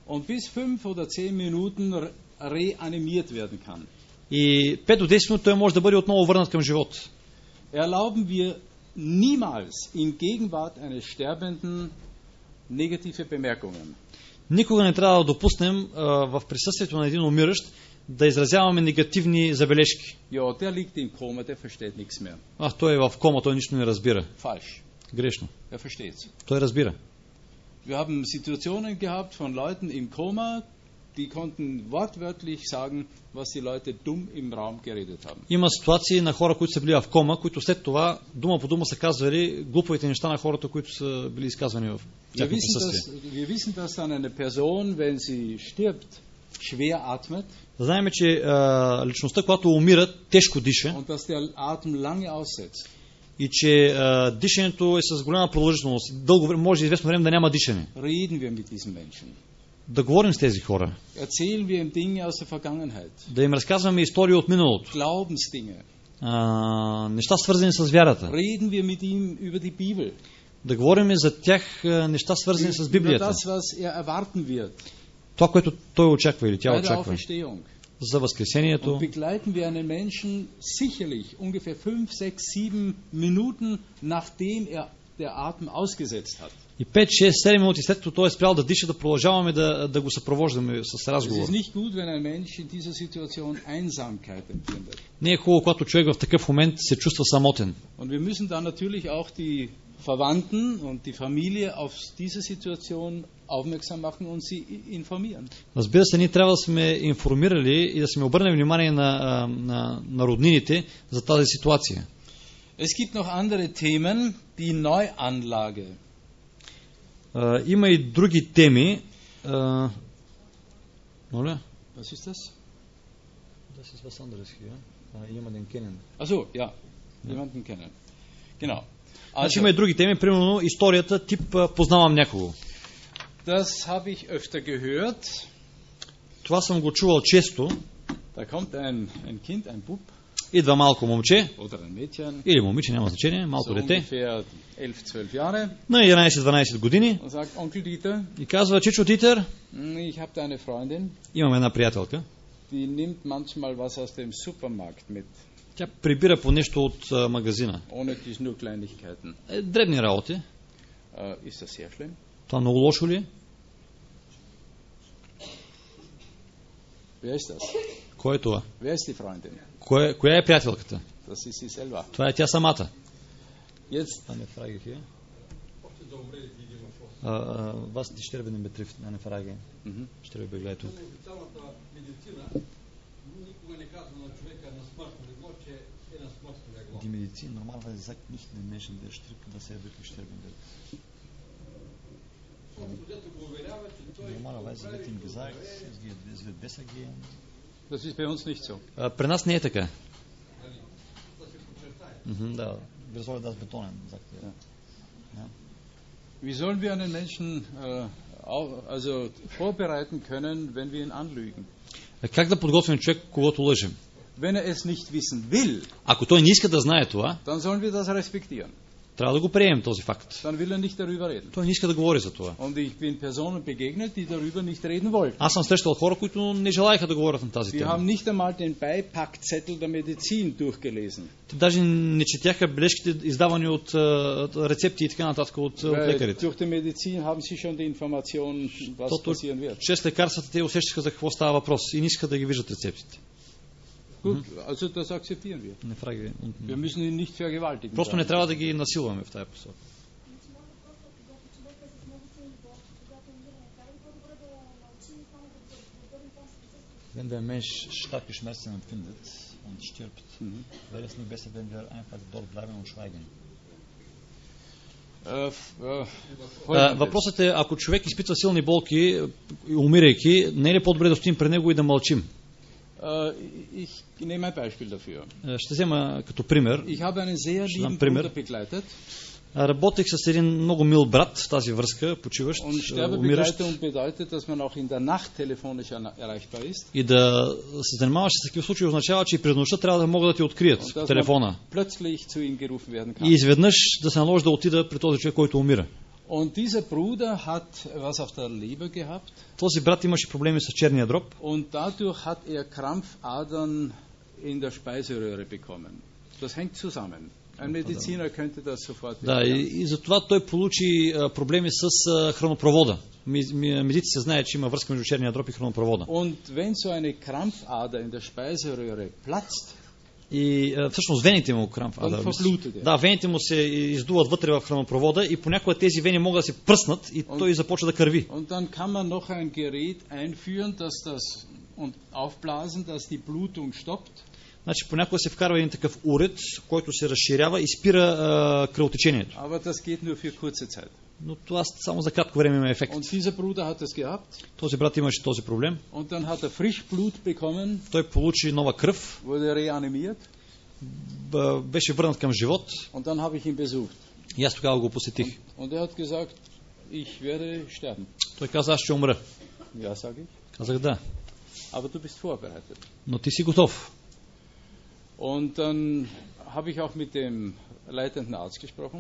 und bis 5 oder 10 Minuten reanimiert werden kann. И 5 до 10 минути той може да бъде отново върнат към живот. Erlauben wir niemals in Gegenwart eines Sterbenden negative Bemerkungen. Никога не трябва да допуснем в присъствието на един умиращ да изразяваме негативни забележки. Ja, der liegt im Koma, der versteht nichts mehr. Той е в кома, той нищо не разбира. Falsch. Грешно. Er versteht's. Той разбира. Wir haben Situationen gehabt von Leuten im Koma, die konnten wortwörtlich sagen, was die Leute dumm im Raum geredet haben. Има ситуации на хора, които са били в кома, които след това дума по дума са казвали глуповите неща на хората, които са били изказвани в тяхно присъствие. Wir wissen, dass dann eine Person, wenn sie stirbt, schwer atmet. Знаем, че личността, когато умира, тежко диша. Und dass der Atem lange aussetzt. И че дишането е с голяма продължителност. Дълго време, може известно време да няма дишане. Reden wir mit diesen Menschen. Да говорим с тези хора. Erzählen wir ihm Dinge aus der Vergangenheit. Да им разказваме истории от миналото. Glaubensdinge. Неща свързани с вярата. Reden wir mit ihm über die Bibel. Да говорим за тях неща свързани с Библията. Über das, was erwarten wird. Това, което той очаква или тя Bei der очаква. Auferstehung. За възкресението. Und begleiten wir einen Menschen sicherlich ungefähr 5, 6, 7 Minuten, nachdem der Atem ausgesetzt hat. И 5, 6, 7 минути след като той е спрял да диша, да продължаваме да го съпровождаме с разговор. Es ist nicht gut, wenn ein Mensch in dieser Situation Einsamkeit empfindet. Не е хубаво, когато човек в такъв момент се чувства самотен. Und wir müssen dann natürlich auch die Verwandten und die Familie auf diese Situation aufmerksam machen und sie informieren. Разбира се, ние трябва да сме информирали и да сме обърнали внимание на роднините за тази ситуация. Es gibt noch andere Themen, die Neuanlage. Има и други теми. Моля? Was ist das? Das ist was anderes hier. Jemanden kennen. Achso, ja. Jemanden kennen. Genau. Значи има и други теми, примерно историята тип познавам някого. Das habe ich öfter gehört. Това съм го чувал често. Da kommt ein Kind, ein Bub. Идва малко момче. Oder ein Mädchen. Или момиче, няма значение, малко So дете. ungefähr 11-12 Jahre. На 11-12 години. Und sagt, Onkel Dieter, И казва, Чичо Дитер, ich habe da eine Freundin, имам една приятелка. die nimmt manchmal was aus dem Supermarkt mit. Тя прибира по нещо от магазина. Unnötig nur Kleinigkeiten. Дребни работи. Ist das sehr schlimm? Това много лошо ли е? Wer ist das? Кой е това? Wer ist die Freundin? Коя е приятелката? Das ist sie selber. Това е тя самата. Jetzt, Eine Frage hier. Was die Sterbenden betrifft, eine Frage. Sterbebegleitung. Цялата медицина никога не казва на човека на смъртно легло, че е на смъртно легло. Die Medizin normalerweise sagt nicht den Menschen, der stirbt, dass er wirklich sterben wird. Normalerweise wird ihm gesagt, es wird besser gehen. das ist bei uns nicht so. При нас не е така. Да, wir sollen das betonen, sagt er. Wie sollen wir einen Menschen also vorbereiten können, wenn wir ihn anlügen? Как да подготвим човек, когато лъжим? Wenn er es nicht wissen will, Ако той не иска да знае това, dann sollen wir das respektieren. трябва да го приемем този факт. Dann will er nicht darüber reden. Той не иска да говори за това. Und ich bin Personen begegnet, die darüber nicht reden wollten. Аз съм срещал хора, които не желаяха да говорят на тази Die тема. haben nicht einmal den Beipackzettel der Medizin durchgelesen. Те даже не четяха бележките, издавани от рецепти и така нататък от лекарите. Durch die Medizin haben sie schon die Information, was passieren wird. Чрез лекарствата те усещаха за какво става въпрос и не искаха да ги виждат рецептите. Gut, also das akzeptieren wir. Wir müssen ihn nicht vergewaltigen. Просто не трябва да ги насилваме в тази посока. Wenn der Mensch starke Schmerzen empfindet und stirbt, wäre es nicht besser, wenn wir einfach dort bleiben und schweigen. Въпросът е, ако човек изпитва силни болки, умирайки, не е ли по-добре да стоим при него и да мълчим? Ich nehme ein Beispiel dafür. Ще взема като пример. Ich habe einen sehr lieben Bruder begleitet. Работех с един много мил брат в тази връзка, почиващ, умиращ. Bedeutet, dass man auch in der Nacht telefonisch erreichbar ist. И да се занимаваш с такива случаи означава, че и през нощта трябва да могат да ти открият телефона. Plötzlich zu ihm gerufen werden kann. И изведнъж да се наложи да отида при този човек, който умира. Und dieser Bruder hat was auf der Leber gehabt Този брат имаше проблеми с черния дроб und dadurch hat Krampfadern in der Speiseröhre bekommen. Das hängt zusammen. Ein Mediziner könnte das sofort да, erklären. и затова той получи проблеми с хранопровода. Медиците знаят, че има връзка между черния дроб и хранопровода. Und wenn so eine Krampfader in der Speiseröhre platzt, И всъщност вените му да, вените му се издуват вътре в хранопровода и понякога тези вени могат да се пръснат и той започва да кърви. Und dann kann man noch ein Gerät einführen, das das und aufblasen, dass die Blutung stoppt. Значи понякога се вкарва един такъв уред, който се разширява и спира кръвотечението. Aber das geht nur für kurze Zeit. Но това само за кратко време има ефект. Und dieser Bruder hat es gehabt. Този брат имаше този проблем. Und dann hat frisch Blut bekommen. Той получи нова кръв. Wurde reanimiert. Беше върнат към живот. Und dann habe ich ihn besucht. И аз тогава го посетих. Und hat gesagt, ich werde sterben. Той каза, аз ще умра. Ja, sage ich. Казах да. Aber du bist vorbereitet. Но ти си готов. Und dann habe ich auch mit dem leitenden Arzt gesprochen.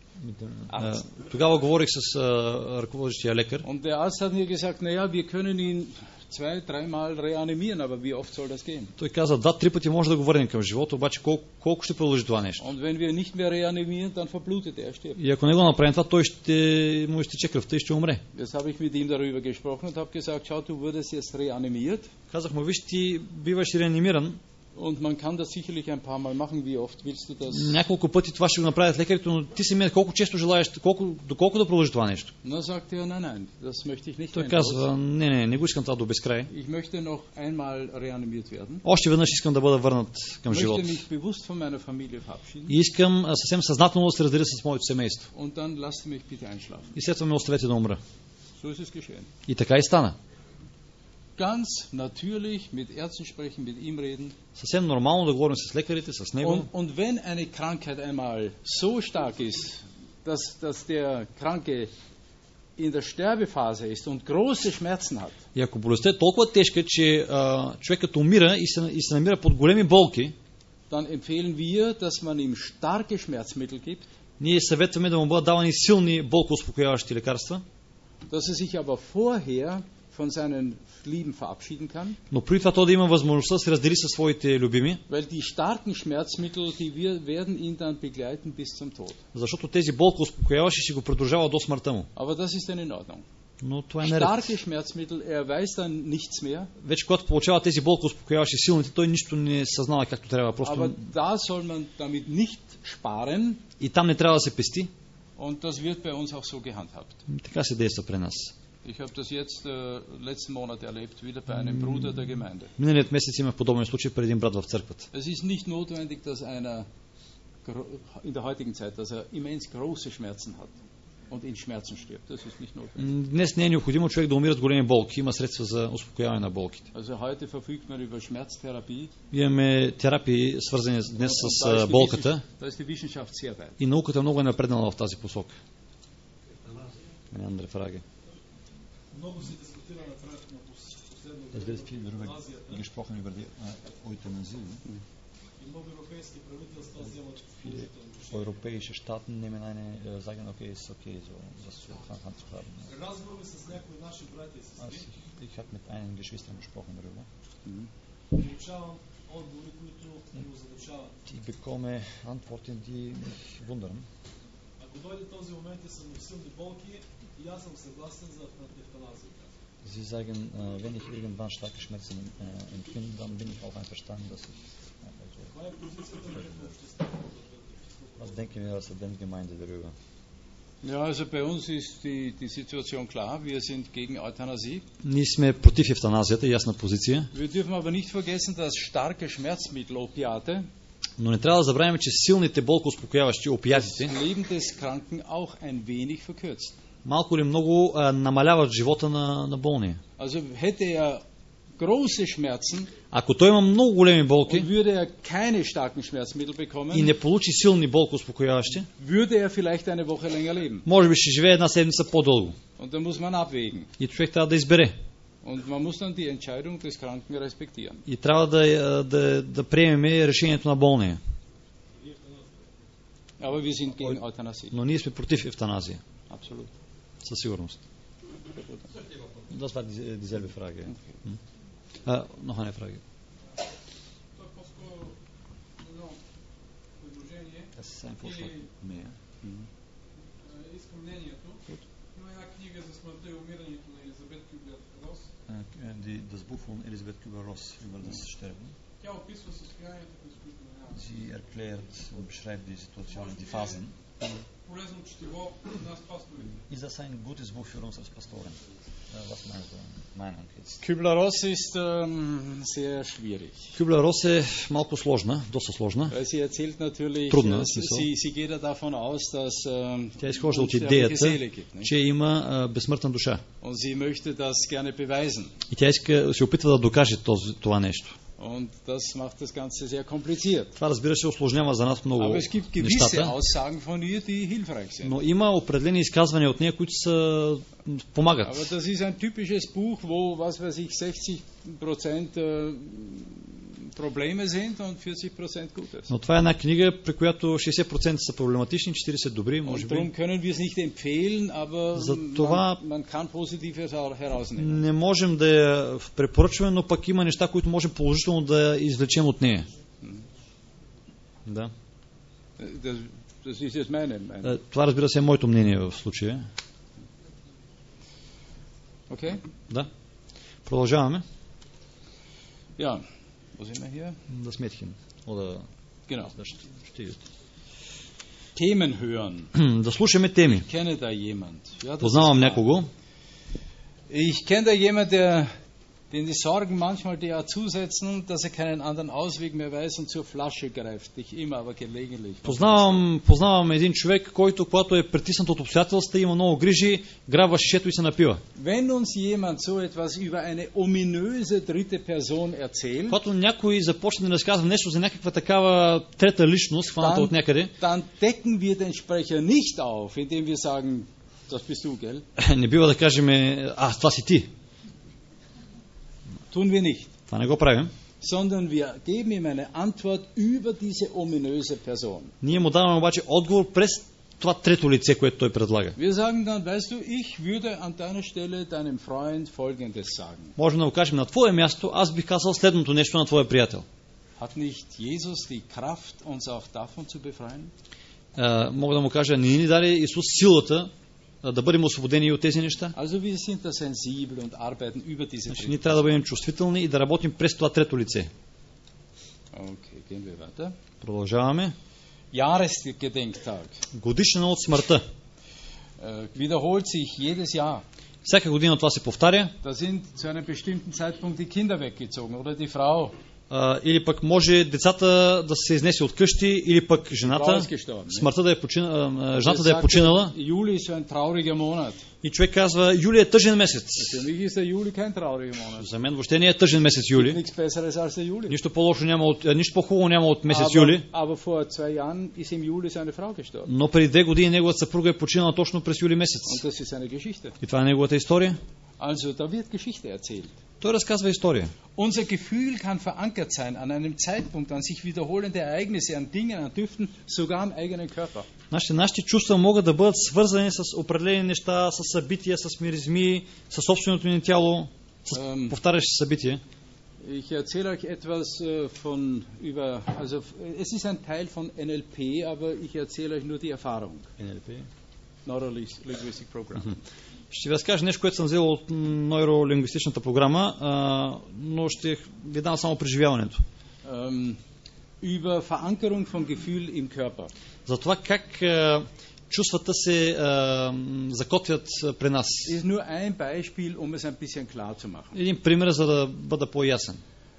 Тогава говорих с ръководещия лекар. Und der Arzt hat mir gesagt, naja, wir können ihn 2-3 Mal reanimieren, aber wie oft soll das gehen? Той каза, 2-3 пъти може да го върнем към живота, обаче колко ще продължи това нещо? Und wenn wir nicht mehr reanimieren, dann verblutet er, stirbt. И ако не го направим това, той ще му изтече кръвта и ще умре. Jetzt habe ich mit ihm darüber gesprochen und habe gesagt, schau, du wurdest jetzt reanimiert. Казах му, виж, ти биваш реанимиран. Und man kann das sicherlich ein paar Mal machen. Wie oft willst du das? Няколко пъти това ще го направят лекарите, но ти самият колко често желаеш, доколко да продължи това нещо? Na, sagt er, nein, das möchte ich nicht. Той казва, не го искам това до безкрай. Ich möchte noch einmal reanimiert werden. Още веднъж искам да бъда върнат към живот. Möchte mich bewusst von meiner Familie verabschieden. И искам съвсем съзнателно да се разделя с моето семейство. Und dann lasst mich bitte einschlafen. И след това ме оставете да умра. So ist es geschehen. И така и стана. Ganz natürlich mit Ärzten sprechen, mit ihm reden. Съвсем нормално да говорим с лекарите, с него. Und wenn eine Krankheit einmal so stark ist, dass der Kranke in der Sterbephase ist und große Schmerzen hat. И ако болестта е толкова тежка, че човекът умира и се намира под големи болки, dann empfehlen wir, dass man ihm starke Schmerzmittel gibt. Ние съветваме да му бъдат давани силни болкоуспокояващи лекарства. Dass er sich aber vorher von seinen Lieben verabschieden kann. Но преди това той да има възможността да се раздели със своите любими. Weil die starken Schmerzmittel, die werden ihn dann begleiten bis zum Tod. Защото тези болкоуспокояващи ще го придружават до смъртта му. Aber das ist dann in Ordnung. Но това е наред. Starke Schmerzmittel, er weiß dann nichts mehr. Вече когато получава тези болкоуспокояващи силните, той нищо не съзнава както трябва. Просто. Aber da soll man damit nicht sparen. И там не трябва да се пести. Und das wird bei uns auch so gehandhabt. Така се действа при нас. Ich habe das jetzt letzten Monat erlebt, wieder bei einem Bruder der Gemeinde. Миналият месец имах подобен случай при един брат в църквата. Es ist nicht notwendig, dass einer in der heutigen Zeit, dass er immens große Schmerzen hat und in Schmerzen stirbt. Das ist nicht notwendig. Днес не е необходимо човек да умира с големи болки, има средства за успокояване на болките. Also heute verfügt man über Schmerztherapie. Имаме терапии, свързани днес с болката. Da ist die Wissenschaft sehr weit. И науката много е напреднала в тази посока. Andere Frage. Много се дискутира на последно Es wird viel darüber gesprochen über die Euthanasie. И много европейски правителства вземат Europäische Staaten nehmen sagen, okay, ist okay, so das zu handhaben. Разговори с някои наши братя и сестри. Ich habe mit einigen Geschwistern gesprochen darüber. Получавам отговори, които ме озадачават. Ich bekomme Antworten, die mich wundern. Ако дойде този момент и съм в силни болки, и аз съм съгласен за евтаназия. Sie sagen, wenn ich irgendwann starke Schmerzen empfinde, dann bin ich auch einverstanden, dass ich Каква е позицията на обществото? Was denken wir als Gemeinde darüber? Ja, also bei uns ist die Situation klar. Wir sind gegen Euthanasie. Ние сме против евтаназията, ясна позиция. Wir dürfen aber nicht vergessen, dass starke Schmerzmittel, Opiate, но не трябва да забравяме, че силните болкоуспокояващи опиатите das Leben des Kranken auch ein wenig verkürzt. малко или много намаляват живота на болния. Also hätte er große Schmerzen, ако той има много големи болки und würde er keine starken Schmerzmittel bekommen, и не получи силни болкоуспокояващи, würde er vielleicht eine Woche länger leben. може би ще живее една седмица по-дълго. Und da muss man abwägen. И човек трябва да избере. Und man muss dann die Entscheidung des Kranken respektieren. И трябва да приемем решението на болния. Aber wir sind gegen Euthanasie. Но ние сме против евтаназия. Absolut. Със сигурност. Das war dieselbe Frage. Noch eine Frage. Това е по-скоро едно предложение. Das ist ein Vorschlag mehr. Искам мнението. Има една книга за смъртта и умирането на Елизабет Kübler-Ross. Das Buch von Elisabeth Kübler-Ross über das Sterben. Тя описва състоянията, през които минава. Sie erklärt und beschreibt die Situationen, die Phasen. Полезно четиво от нас пасторите. Ist das ein gutes Buch für uns als Pastoren? Was meinst du? Meinung jetzt? Kübler-Ross ist sehr schwierig. Kübler-Ross е малко сложна, доста сложна. Sie erzählt natürlich, Трудна, sie geht davon aus, dass тя изхожда от unsterbliche идеята, Seele gibt, че има безсмъртна душа. und sie möchte das gerne beweisen. И тя се опитва да докаже това нещо. Und das macht das Ganze sehr kompliziert. Това, разбира се, осложнява за нас много Aber es gibt gewisse нещата, Aussagen von ihr, die hilfreich sind. но има определени изказвания от нея, които помагат. Aber das ist ein typisches Buch, wo, was weiß ich, 60% Probleme sind und 40% Gutes. Но това е една книга, при която 60% са проблематични, 40% добри, може Und би. darum können wir es nicht empfehlen, aber man kann Positives herausnehmen. Не можем да я препоръчваме, но пък има неща, които можем положително да извлечем от нея. Да. Das ist jetzt meine Meinung. Това, разбира се, е моето мнение в случая. Okay? Да. Продължаваме. Ja. Wo sind wir hier? Das Mädchen. Oder Genau. das steht. Themen hören. Да слушаме теми. Ich kenne da jemand. Ja, das Познавам ist wahr. някого. Ich kenne da jemand, den die Sorgen manchmal derart zusetzen, dass er keinen anderen Ausweg mehr weiß und zur Flasche greift. Nicht immer, aber gelegentlich. Познавам един човек, който, когато е притиснат от обстоятелствата, има много грижи, грабва шишето и се напива. Wenn uns jemand so etwas über eine ominöse dritte Person erzählt, Когато някой започне да разказва нещо за някаква такава трета личност, хваната от някъде, dann decken wir den Sprecher nicht auf, indem wir sagen, das bist du, gell? не бива да кажем, това си ти. Tun wir nicht. Това не го правим. Sondern wir geben ihm eine Antwort über diese ominöse Person. Ние му даваме обаче отговор през това трето лице, което той предлага. Wir sagen dann, weißt du, ich würde an deiner Stelle deinem Freund Folgendes sagen. Можем да му кажем, на твое място, аз бих казал следното нещо на твоя приятел. Hat nicht Jesus die Kraft, uns auch davon zu befreien? Мога да му кажа, не ни даде Исус силата да бъдем освободени от тези неща. Also wir sind da sensibel und arbeiten über diese Значи, ние трябва да бъдем чувствителни и да работим през това трето лице. Okay, gehen wir weiter. Продължаваме. Jahresgedenktag. Годишнина от смъртта. Wiederholt sich jedes Jahr. Всяка година това се повтаря. Da sind zu einem bestimmten Zeitpunkt die Kinder weggezogen oder die Frau. Или пък може децата да се изнесе от къщи, или пък жената, смъртта да е починала, жената да е починала. Juli ist ein trauriger Monat. И човек казва, юли е тъжен месец. Für mich ist der Juli kein trauriger Monat. За мен въобще не е тъжен месец юли. Nichts besseres als der Juli. Нищо по-лошо няма нищо по-хубаво няма от месец юли. Aber vor 2 Jahren ist im Juli seine Frau gestorben. Но преди 2 години неговата съпруга е починала точно през юли месец. Und das ist seine Geschichte. И това е неговата история. Also da wird Geschichte erzählt. Той разказва история. Unser Gefühl kann verankert sein an einem Zeitpunkt, an sich wiederholende Ereignisse, an Dingen, an Düften, sogar am eigenen Körper. Нашите чувства могат да бъдат свързани с определени неща, с събития, с миризми, с собственото ни тяло, с повтарящи събития. Ich erzähle euch etwas also es ist ein Teil von NLP, aber ich erzähle euch nur die Erfahrung. NLP? Neuro-Linguistic Program. Ще ви разкажа нещо, което съм взел от нейролингвистичната програма, но ще ви дам само преживяването. Über Verankerung von Gefühl im Körper. За това как чувствата се закотвят при нас. Ist nur ein Beispiel, um es ein bisschen klar zu machen. Един пример, за да бъда по-ясен.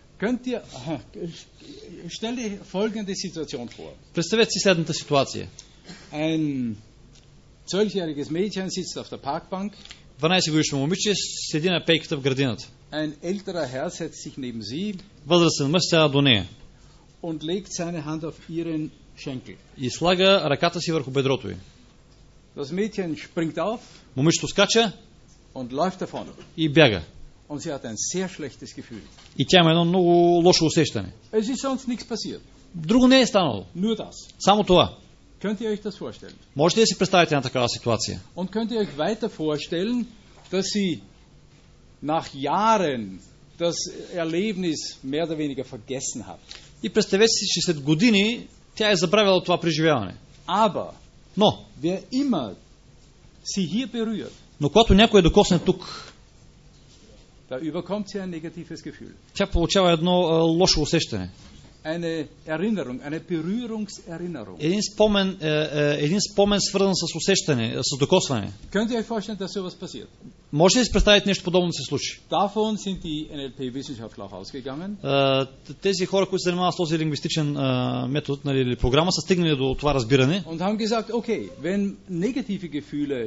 Stell dir folgende Situation vor. Представете си следната ситуация. Ein 12-jähriges Mädchen sitzt auf der Parkbank. 12-годишно момиче седи на пейката в градината. Ein älterer Herr setzt sich neben sie. Възрастен мъж сяда до нея. Und legt seine Hand auf ihren Schenkel. И слага ръката си върху бедрото й. Das Mädchen springt auf. Момичето скача und läuft davon. И бяга. Und sie hat ein sehr schlechtes Gefühl. И тя има едно много лошо усещане. Es ist sonst nichts passiert. Друго не е станало. Nur das. Само това. Könnt ihr euch das vorstellen? Можете ли да си представите една такава ситуация? Und könnt ihr euch weiter vorstellen, dass sie nach Jahren das Erlebnis mehr oder weniger vergessen hat? И представете си, че след години тя е забравила това преживяване. Aber Но wer immer sie hier berührt, когато някой е докосне тук, da überkommt sie ein negatives Gefühl. тя получава едно лошо усещане. Eine Erinnerung, eine Berührungserinnerung. Един спомен свързан с усещане, с докосване. Könnt ihr euch vorstellen, dass sowas passiert? Може ли да си представите нещо подобно да се случи? Davon sind die NLP-Wissenschaftler auch ausgegangen. Тези хора, които се занимават с този лингвистичен метод, нали, или програма, са стигнали до това разбиране. Und haben gesagt, okay, wenn negative Gefühle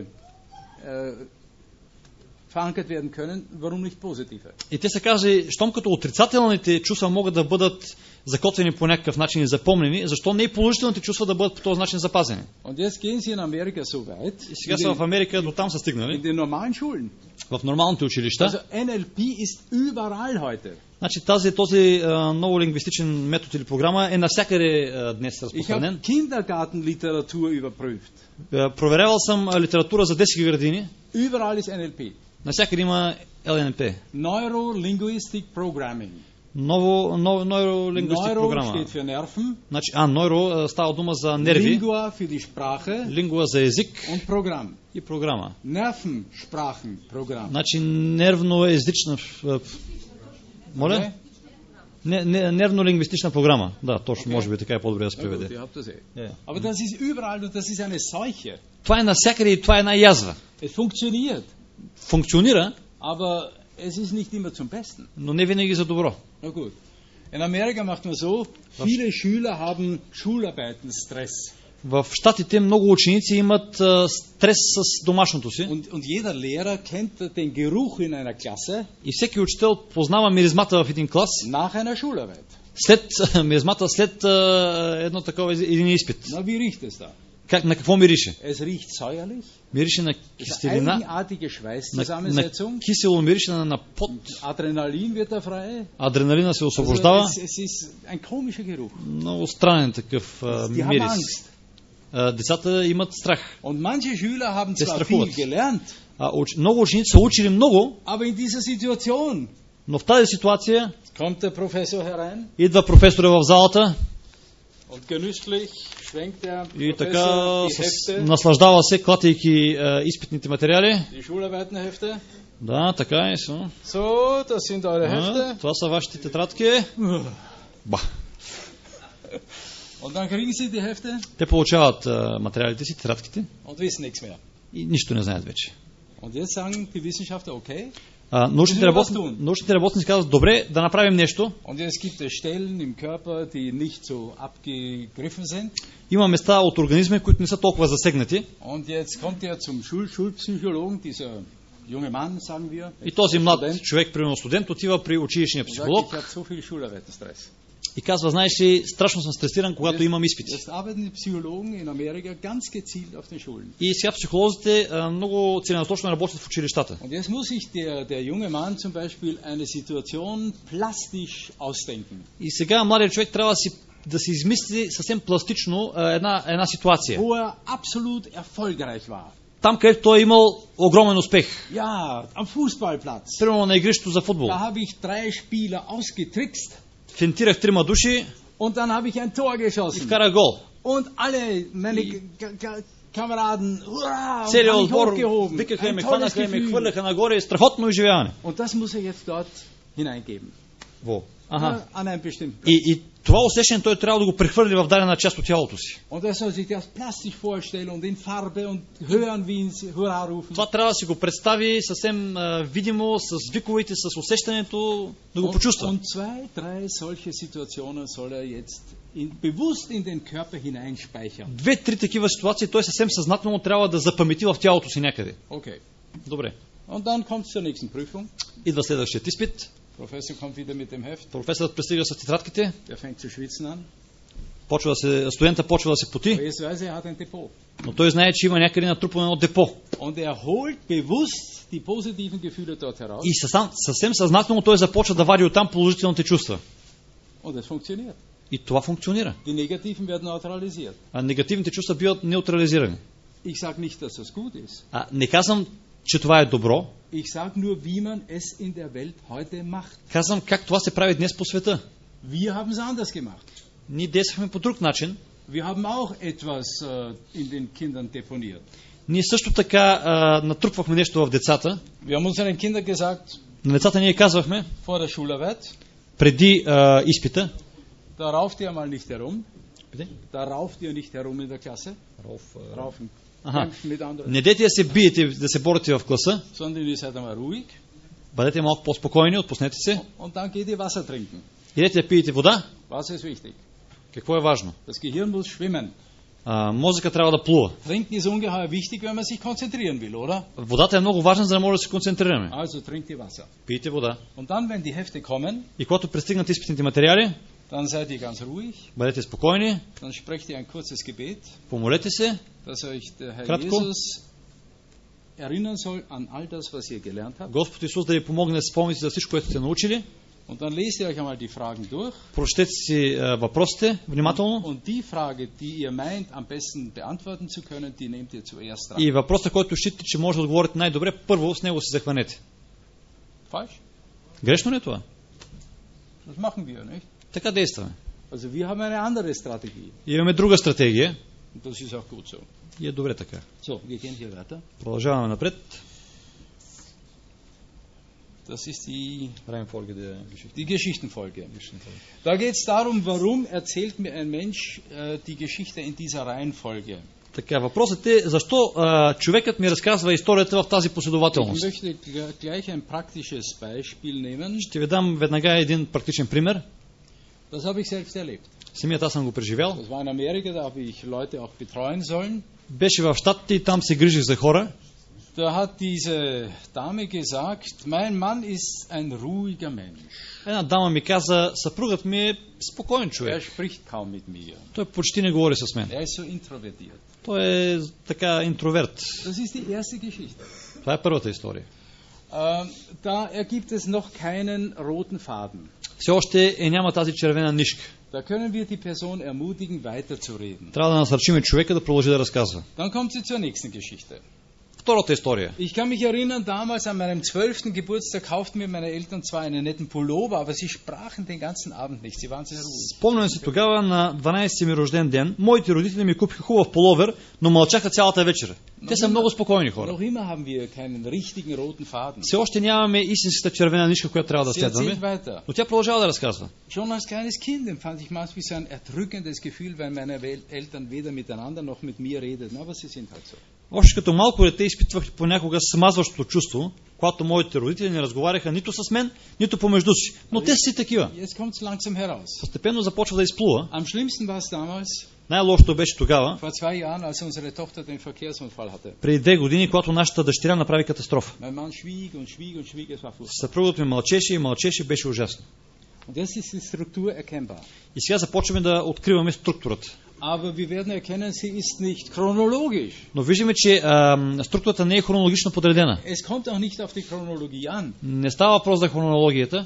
verankert werden können, warum nicht positive? И те са казали, щом като отрицателните чувства могат да бъдат закотвени по някакъв начин и запомнени, защо не и положителните чувства да бъдат по този начин запазени? Und jetzt gehen sie in Amerika so weit, И сега са в Америка, до там са in стигнали, den normalen Schulen. в нормалните Also училища. NLP ist überall heute. Значи този ново лингвистичен метод или програма е навсякъде днес Ich habe разпространен. Kindergartenliteratur überprüft. Проверявал съм литература за детски градини. Überall ist NLP. Навсякъде има ЛНП. Neuro-Linguistic Programming. Неуролингвистик Neuro програма. steht für Nerven, Значи, нойро става дума за нерви, Lingua für die Sprache лингва за език und Programm. и програма. Nervensprachenprogramm. Значи нервно-езична... Моля? Нервно-лингвистична програма. Да, точно, може би така е по-добре да се Na gut, преведе. ihr habt das eh. Ja. Aber das ist überall und das ist eine Seuche. Това е навсякъде и това е една язва. Es funktioniert, Функционира, aber es ist nicht immer zum Besten. но не винаги за добро. Na gut. In Amerika macht man so, viele Schüler haben Schularbeitenstress. В Щатите много ученици имат стрес с домашното си Und jeder Lehrer kennt den Geruch in einer Klasse и всеки учител познава миризмата в един клас nach einer Schularbeit. след миризмата след един изпит. Na, wie riecht es da? На какво мирише? Es riecht säuerlich. Мирише на Es ist eine киселина, eigenartige на Schweißzusammensetzung. кисело мирише на пот, Adrenalin wird da frei. адреналина се Also освобождава. es ist ein komischer Geruch. Много странен такъв Die haben мирис. Angst. Децата имат страх. Und manche Schüler haben Те zwar страхуват. viel gelernt, Много ученици са учили много, aber in dieser Situation но в тази ситуация kommt der Professor herein идва професора в залата und genüsslich schwenkt der и така Professor die Hefte, наслаждава се, клатейки изпитните материали. die Schularbeitenhefte. Да, така е. So, das sind eure Hefte. Това са вашите тетрадки. Ба. Und dann kriegen sie die Hefte Те получават материалите си, тетрадките und wissen nichts mehr. и нищо не знаят вече. Und jetzt sagen die Wissenschaftler, okay, Научните работници казват, добре, да направим нещо. und jetzt gibt es Stellen im Körper, die nicht so abgegriffen sind. Има места от организма, които не са толкова засегнати. Und jetzt kommt er zum Schulpsychologen, dieser junge Mann, sagen wir. И този млад Student, човек, примерно студент, отива при училищния und sagt, психолог ich habe so viel Schularbeitenstress. и казва, знаеш ли, страшно съм стресиран, когато имам изпити. Jetzt arbeiten die Psychologen in Amerika ganz gezielt auf den Schulen. И сега психолозите много целенасочено работят в училищата. Und jetzt muss sich der junge Mann zum Beispiel eine Situation plastisch ausdenken. И сега младият човек трябва да си измисли съвсем пластично една ситуация. Wo er absolut erfolgreich war. Там, където той е имал огромен успех. Ja, am Fußballplatz. Примерно на игрището за футбол. Da habe ich 3 Spieler ausgetrickst Финтирах 3 души und dann habe ich ein Tor и geschossen. вкарах гол. Und alle meine Kameraden, hurra, und Целият haben mich отбор hochgehoben. викаха и Ein ме, tolles хванаха и ме Gefühl. хвърляха нагоре. Страхотно изживяване. Und das muss er jetzt dort hineingeben. Во. Аха. An einen bestimmten Platz. И това усещане той трябва да го прехвърли в дадена част от тялото си. Und er soll sich das plastisch vorstellen und in Farbe und hören, wie ihn hurra rufen. Това трябва да си го представи съвсем видимо, с виковете, с усещането, да го почувства. Und 2-3 solche Situationen soll er jetzt bewusst in den Körper hineinspeichern. 2-3 такива ситуации той съвсем съзнателно трябва да запамети в тялото си някъде. Okay. Добре. Und dann kommt es zur nächsten Prüfung. Идва следващият изпит. Professor kommt wieder mit dem Heft. Професорът пристига с тетрадките. Der fängt zu schwitzen an. Студента почва да се поти, Aber jetzt weiß er hat ein Depot. но той знае, че има някъде натрупано едно депо. Und er holt bewusst die positiven Gefühle dort heraus. И съвсем съзнателно той започва да вади оттам положителните чувства. Und es funktioniert. И това функционира. Die negativen werden neutralisiert. А негативните чувства биват неутрализирани. Ich sage nicht, dass es gut ist. Не казвам, че това е добро. Ich sage nur, wie man es in der Welt heute macht. Казвам как това се прави днес по света. Wir haben es anders gemacht. Ние действахме по друг начин. Wir haben auch etwas in den Kindern deponiert. Ние също така натрупвахме нещо в децата. Wir haben unseren Kindern gesagt, На децата ние казвахме, vor der Schularbeit, преди изпита, da rauft ihr mal nicht herum. Къде? Da rauft ihr nicht herum in der Klasse. Raufen. Аха. Kämpfen mit anderen. Не дейте да се биете, да се борите в класа. Sondern ihr seid einmal ruhig. Бъдете малко по-спокойни, отпуснете се. Und dann geht ihr Wasser trinken. Идете да пиете вода. Wasser ist wichtig. Какво е важно? Das Gehirn muss schwimmen. Мозъка трябва да плува. Trinken ist ungeheuer wichtig, wenn man sich konzentrieren will, oder? Водата е много важна, за да може да се концентрираме. Also trinkt ihr Wasser. Пийте вода. Und dann, wenn die Hefte kommen, И когато пристигнат изпитните материали, dann seid ihr ganz ruhig. бъдете спокойни, Dann sprecht ihr ein kurzes Gebet, помолете се, dass euch der Herr Kratko. Jesus erinnern soll an all das, was ihr gelernt habt. Господ Исус да ви помогне да спомните за всичко, което сте научили. Und dann lest ihr euch einmal die Fragen durch. Прочетете си въпросите внимателно. Und die Frage, die ihr meint, am besten beantworten zu können, die nehmt ihr zuerst dran. И въпросът, който считате, че може да отговорите най-добре, първо с него се захванете. Falsch? Грешно ли е това? Das machen wir, nicht? Така действаме. Also wir haben eine andere Strategie. Имаме друга стратегия Und das ist auch gut so. и е добре така. So, wir gehen hier weiter. Продължаваме напред. Das ist die Geschichte. Geschichtenfolge. Da geht es darum, warum erzählt mir ein Mensch die Geschichte in dieser Reihenfolge. Така, въпросът е, защо човекът ми разказва историята в тази Ich последователност? möchte gleich ein praktisches Beispiel nehmen. Ще ви дам веднага един практичен пример. Das habe ich selbst erlebt. Самият аз съм го преживял. Das war in Amerika, da habe ich Leute auch betreuen sollen. Беше в Щатите и там се грижих за хора. Da hat diese Dame gesagt, mein Mann ist ein ruhiger Mensch. Една дама ми каза, съпругът ми е спокоен Er човек. spricht kaum mit mir. Той почти не говори с мен. Er ist so introvertiert. Той е така интроверт. Das ist die erste Geschichte. Това е първата история. Da ergibt es noch keinen roten Faden. Все още няма тази червена нишка. Da können wir die Person ermutigen, weiterzureden. Трябва да насърчим човека да продължи да разказва. Dann kommt sie zur nächsten Geschichte. Втората история. Ich kann mich erinnern, damals an meinem 12. Geburtstag kauften mir meine Eltern zwar einen netten Pullover, aber sie sprachen den ganzen Abend nicht. Sie waren sehr ruhig. Спомням си тогава на 12-ти ми рожден ден, моите родители ми купиха хубав пуловер, но мълчаха цялата вечер. Те са много спокойни хора. Noch immer haben wir keinen richtigen roten Faden. Все още нямаме истинската червена нишка, която трябва да Sie erzählt следваме, weiter. но тя продължава да разказва. Schon als kleines Kind empfand ich manchmal so ein erdrückendes Gefühl, weil meine Eltern weder miteinander noch mit mir redeten. Aber sie sind halt so. Още като малко дете изпитвах понякога смазващото чувство, когато моите родители не разговаряха нито с мен, нито помежду си. Но те са си такива. Jetzt kommt es langsam heraus. Постепенно започва да изплува. Am schlimmsten war es damals, Най-лошото беше тогава, vor 2 Jahren, als unsere Tochter den Verkehrsunfall hatte. преди 2 години, когато нашата дъщеря направи катастрофа. Mein Mann schwieg und schwieg und schwieg, es war furchtbar. Съпругът ми мълчеше и мълчеше, беше ужасно. Und jetzt ist die Struktur erkennbar. И сега започваме да откриваме структурата. Aber wir werden erkennen, sie ist nicht chronologisch. Но виждаме, че структурата не е хронологично подредена. Es kommt auch nicht auf die Chronologie an. Не става въпрос за хронологията.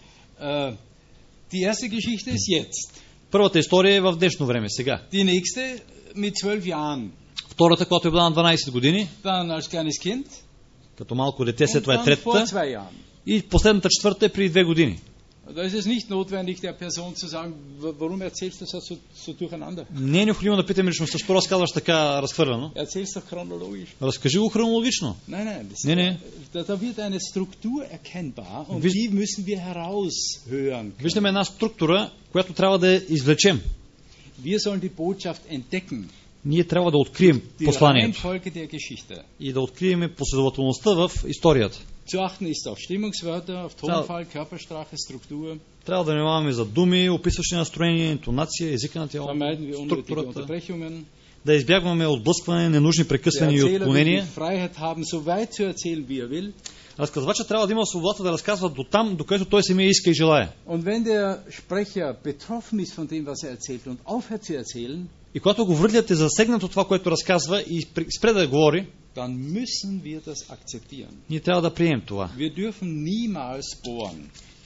Die erste Geschichte ist jetzt. Първата история е в днешно време, сега. Die nächste mit 12 Jahren. Втората, която е била на 12 години, Dann als kleines Kind. като малко дете, след Und това е dann vor третата. 2 Jahren. И последната четвърта е преди 2 години. Da ist es nicht notwendig, der Person zu sagen, warum erzählst du das so durcheinander? Не е необходимо да питаме личността, защо разказваш така разхвърляно. Erzählst doch chronologisch. Разкажи го хронологично. Nein, Nee. Da wird eine Struktur erkennbar und Wiss- die müssen wir heraushören. Виждаме една структура, която трябва да извлечем. Wir sollen die Botschaft entdecken, Ние трябва да открием die посланието Reihenfolge der Geschichte. и да открием последователността в историята. Zu achten ist auf Stimmungswörter, auf Tonfall, Körpersprache, Struktur. Трябва да внимаваме за думи, описващи настроение, интонация, езика на тялото, Vermeiden wir unnötige структурата. Unterbrechungen. Да избягваме отблъскване, ненужни Der прекъсвания и Erzähler will die отклонения. Freiheit haben, so weit zu erzählen, wie er will. Разказвачът трябва да има свободата да разказва до там, докъдето той самия иска и желае. Und wenn der Sprecher betroffen ist von dem, was er erzählt und aufhört zu erzählen, И когато говорителят е засегнат от това, което разказва и спре да говори, dann müssen wir das akzeptieren. ние трябва да приемем това. Wir dürfen niemals bohren.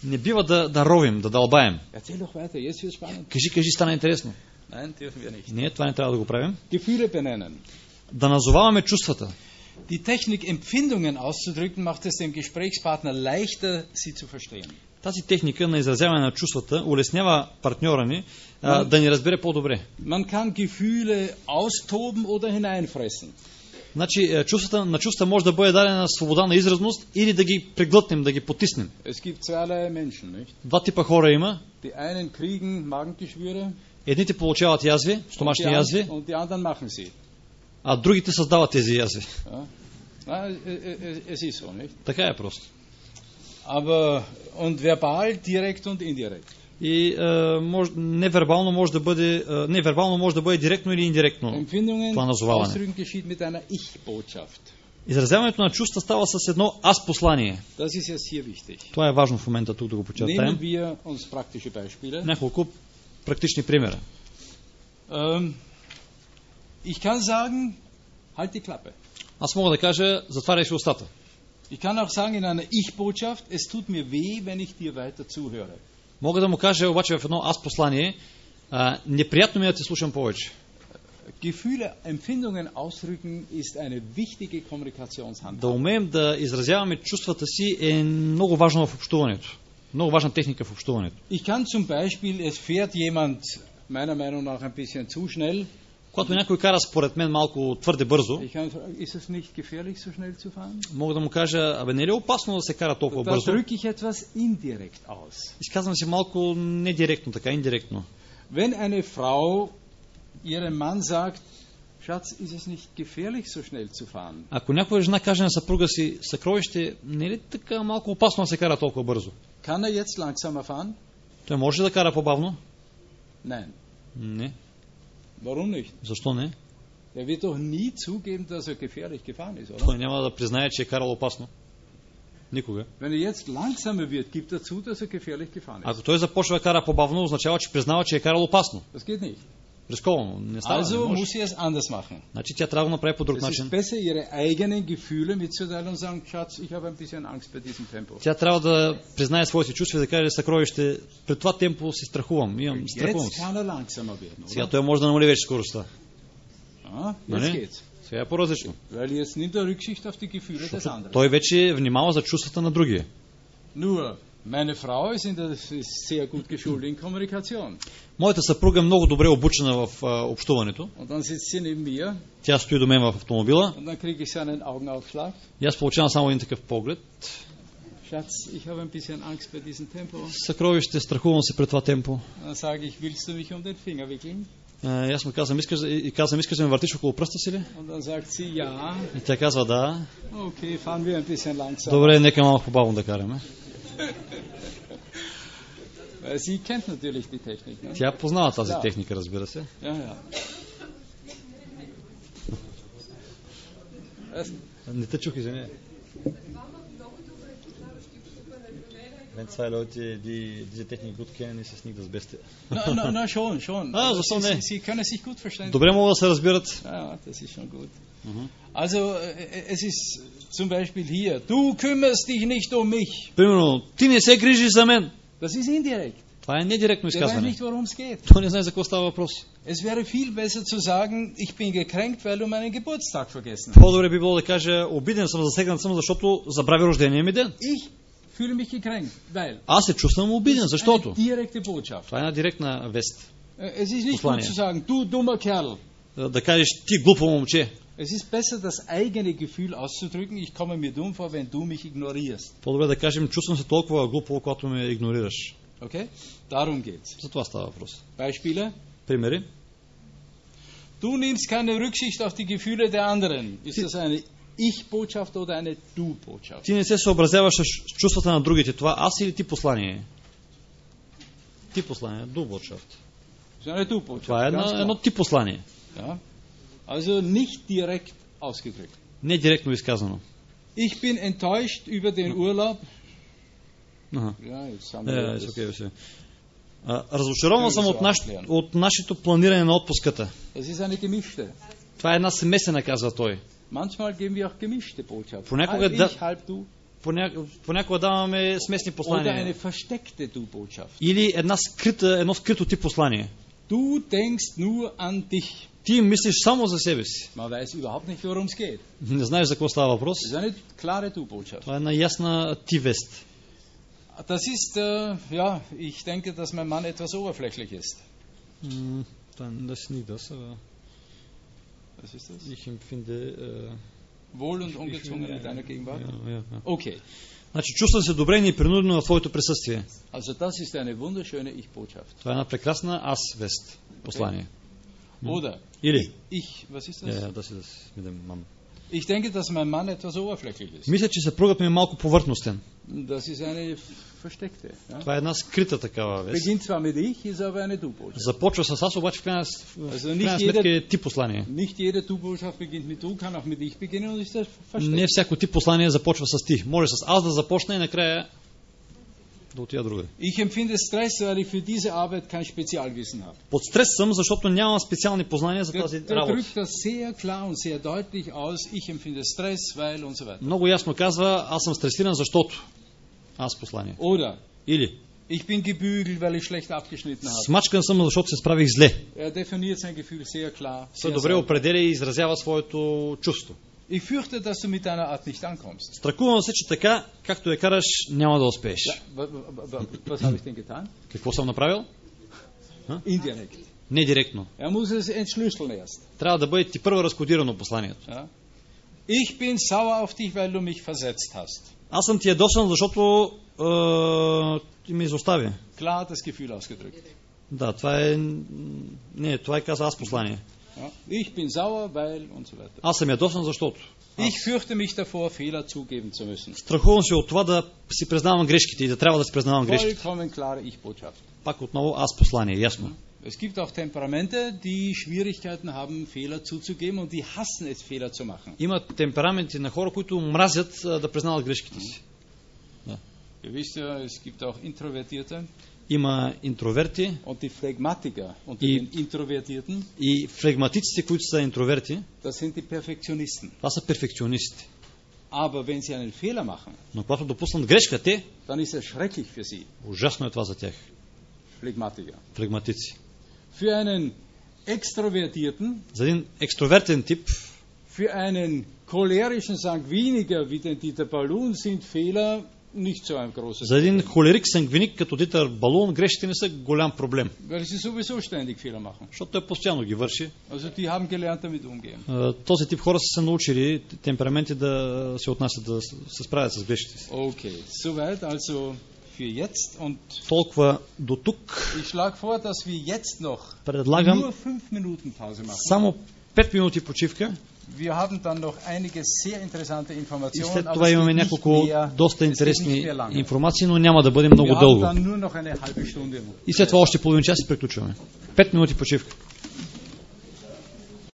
Не бива да ровим, да дълбаем. Erzähl doch weiter, jetzt wird's spannend. Кажи, стана интересно. Nein, dürfen wir nicht. Не, това не трябва да го правим. Gefühle benennen. Да назоваваме чувствата. Die Technik, Empfindungen auszudrücken, macht es dem Gesprächspartner leichter, sie zu verstehen. Тази техника на изразяване на чувствата улеснява партньора ни да ни разбере по-добре. Man kann Gefühle austoben oder hineinfressen. Значи, на чувства може да бъде дадена свобода на изразност или да ги преглътнем, да ги потиснем. Es gibt zweierlei Menschen, nicht? Два типа хора има. Die einen kriegen Magengeschwüre Едните получават язви, стомашни язви, und die anderen machen sie. а другите създават тези язви. Ja? Es ist so, nicht? Така е просто. Aber und verbal, direkt und indirekt. И невербално може да бъде директно или индиректно Empfindungen това назоваване. ausdrücken geschieht mit einer Ich-Botschaft. Изразяването на чувства става с едно аз послание. Das ist jetzt hier wichtig. Това е важно в момента тук да го Nehmen подчертаем. wir uns praktische Beispiele. Няколко практични примера. Ich kann sagen, halt die Klappe. Аз мога да кажа, затваряй си устата. Ich kann auch sagen in einer Ich-Botschaft, es tut mir weh, wenn ich dir weiter zuhöre. Мога да му кажа обаче в едно аз послание, неприятно ми е да те слушам повече. Gefühle, Empfindungen ausdrücken ist eine wichtige Да Kommunikationshandlung. умеем да изразяваме чувствата си е много важно в общуването. Много важна техника в общуването. Ich kann zum Beispiel, es fährt jemand meiner Meinung nach ein bisschen zu schnell. Когато някой кара според мен малко твърде бързо, Ich kann fragen, ist es nicht gefährlich, so schnell zu fahren? мога да му кажа, не е ли опасно да се кара толкова Da бързо? drücke ich etwas indirekt aus. Изказвам се малко не директно, така индиректно. Wenn eine Frau ihrem Mann sagt, Schatz, ist es nicht gefährlich, so schnell zu fahren? Ако някоя жена каже на съпруга си, съкровище, не е ли така малко опасно да се кара толкова бързо? Kann jetzt langsamer fahren? Той може да кара по-бавно? Nein. Не. Warum nicht? Защо не? Er wird doch nie zugeben, dass er gefährlich gefahren ist, oder? Той няма да признае, че е карал опасно. Никога. Wenn er jetzt langsamer wird, gibt er zu, dass er gefährlich gefahren ist. Ако той започва да кара по-бавно, означава, че признава, че е карал опасно. Das geht nicht. Рисковано. Не става. Also Не може. muss sie es anders machen. Значи тя трябва да го направи по друг Es ist начин. besser, ihre eigenen Gefühle mitzuteilen und sagen, Schatz, ich habe ein bisschen Angst bei diesem Tempo. Тя трябва да признае своите чувства и да каже, съкровище, пред това темпо се страхувам. Страхувам Jetzt се. kann er langsamer werden, Сега oder? той може да намали вече скоростта. Ja, jetzt Нали? geht's. Сега е по-различно. Weil jetzt nimmt er Rücksicht auf die Gefühle des anderen. Той вече внимава за чувствата на другия. Nur, meine Frau ist sehr gut geschult in Kommunikation. Моята съпруга е много добре обучена в общуването. Und dann sitzt sie neben mir Тя стои до мен в автомобила und dann kriege ich so einen Augenaufschlag. и аз получавам само един такъв поглед. Schatz, ich habe ein bisschen Angst bei diesem Tempo. Съкровище, страхувам се пред това темпо. Dann sage ich, willst du mich um den Finger wickeln? И аз му казвам, искаш да ме въртиш около пръста си ли? Und dann sagt sie, ja. И тя казва, да. Okay, fahren wir ein bisschen langsam. Добре, нека малко по-бавно да караме. Weil sie kennt natürlich die Technik. Ne? Тя познава тази Да. техника, разбира се. Ja, ja. Не те чух, извиня. Wenn zwei Leute, die diese Technik gut kennen, ist es nicht das Beste. Na, schon. Ah, so sie, ne. sie können sich gut verstehen. Добре могат да се разбират. Ja, das ist schon gut. Also, es ist zum Beispiel hier, du kümmerst dich nicht um mich. Примерно, ти не се грижиш за мен. Das ist indirekt. Това е недиректно Der weiß изказване. nicht, worum es geht. Той не знае за какво става въпрос. Es wäre viel besser zu sagen, ich bin gekränkt, weil du meinen Geburtstag vergessen hast. По-добре би било да кажа, обиден съм, засегнат съм, защото забрави рождения ми ден. Ich fühle mich gekränkt, weil Аз се чувствам обиден, защото eine direkte Botschaft. това е една директна вест. Es ist nicht Послание. gut zu sagen, du dummer Kerl. Да кажеш, ти глупо момче. Es ist besser, das eigene Gefühl auszudrücken, ich komme mir dumm vor, wenn du mich ignorierst. По-добре да кажем, чувствам се толкова глупо, когато ме игнорираш. Okay? Darum geht's. За това става въпрос. Beispiele? Примери. Du nimmst keine Rücksicht auf die Gefühle der anderen. Ist das eine Ich-Botschaft oder eine Du-Botschaft? Ти не се съобразяваш с чувствата на другите. Това аз или ти послание? Ти послание, дубочафт. Das ist eine Du-Botschaft. Това е ganz klar. едно ти послание. Ja? Also nicht direkt ausgedrückt. Не директно изказано. Ich bin enttäuscht über den Urlaub. Аха. Ja, jetzt haben wir das. Okay. Разочарован съм от нашето планиране на отпуската. Das ist eine gemischte. Това е една смесена, казва той. Manchmal geben wir auch gemischte Botschaften. Понякога Halb да- ich, halb du. понякога даваме смесни Oder eine послания. versteckte Du-Botschaft. Или едно скрито ти послание. Du denkst nur an dich. Ти мислиш само за себе си. Man weiß überhaupt nicht, worum es geht. Не знаеш за какво става въпрос. Das ist eine klare Du-Botschaft. Това е една ясна ти вест. Das ist, ja, ich denke, dass mein Mann etwas oberflächlich ist. Das ist nicht das, aber Was ist das? ich empfinde... Wohl und ungezwungen in deiner Gegenwart? Ja. Okay. Значи, чувствам се добре и непринудено в твоето присъствие. Also das ist eine wunderschöne Ich-Botschaft. Това е една прекрасна аз-вест, послание. Oder Или? was ist das? Да си mit dem Mann. Ich denke, dass mein Mann etwas oberflächlich ist. Мисля, че съпругът ми е малко повърхностен. Das ist eine versteckte. Ja? Това е една скрита такава вест. Beginnt zwar mit ich, ist aber eine Du-Botschaft. Започва с аз, обаче в крайна сметка е ти послание. Nicht jede Du-Botschaft beginnt mit du, kann auch mit ich beginnen und ist das versteckt. Не всяко ти послание започва с ти. Може с аз да започне и накрая да отида другаде. Ich empfinde Stress, weil ich für diese Arbeit kein Spezialwissen habe. Под стрес съм, защото нямам специални познания за тази Der работа. drückt das sehr klar und sehr deutlich aus. Ich empfinde Stress, weil und so weiter. Много ясно казва, аз съм стресиран, защото аз послание. Oder Или ich bin gebügelt, weil ich schlecht abgeschnitten habe. смачкан съм, защото се справих зле. Definiert sein Gefühl sehr klar. Той добре определя и изразява своето чувство. Ich fürchte, dass du mit deiner Art nicht ankommst. Страхувам се, че така, както я караш, няма да успееш. Was habe ich denn getan? Какво съм направил? Indirekt. Не директно. Muss es entschlüsseln erst. Трябва да бъде ти първо разкодирано посланието. Ja? Ich bin sauer auf dich, weil du mich versetzt hast. Аз съм ти ядосан, защото ти ме изостави. Klar das Gefühl ausgedrückt. Да, това е... Не, това е каза аз послание. Ja? Ich bin sauer, weil und so weiter. Аз съм ядосан, защото. Ich fürchte mich davor, Fehler zugeben zu müssen. Страхувам се от това да си признавам грешките и да трябва да си признавам грешките. Vollkommen klare Ich-Botschaft. Пак отново аз послание, ясно. Es gibt auch Temperamente, die Schwierigkeiten haben, Fehler zuzugeben und die hassen es, Fehler zu machen. Има темпераменти на хора, които мразят да признават грешките си. Ihr wisst ja, es gibt auch Introvertierte. Има интроверти Und die Phlegmatiker unter den Introvertierten, и флегматиците, които са интроверти, das sind die Perfektionisten. това са перфекционисти. Aber wenn sie einen Fehler machen, Но когато допуснат грешка, те, dann ist es schrecklich für sie. ужасно е това за тях. Phlegmatiker. Флегматици. Für einen Extrovertierten, За един екстровертен тип, für einen cholerischen Sanguiniker wie den Dieter Balloon sind Fehler nicht so ein großes за един Problem. холерик сангвиник като Дитър Балун, грешките не са голям проблем. Weil sie sowieso ständig Fehler machen. Защото той постоянно ги върши. Also die haben gelernt, damit umgehen. Този тип хора са се научили темпераменти да се отнасят, да се справят с грешките си. Okay, soweit also für jetzt. Und Толкова до тук. ich schlage vor, dass wir jetzt noch Предлагам nur 5 Minuten Pause machen. само 5 минути почивка. Wir haben dann noch einige sehr interessante И Informationen, след aber това es имаме geht nicht няколко mehr, доста es geht интересни nicht mehr lange. информации, но няма да бъде много Wir haben дълго. dann nur noch eine halbe Stunde. И след това още половин час и приключваме. 5 минути почивка.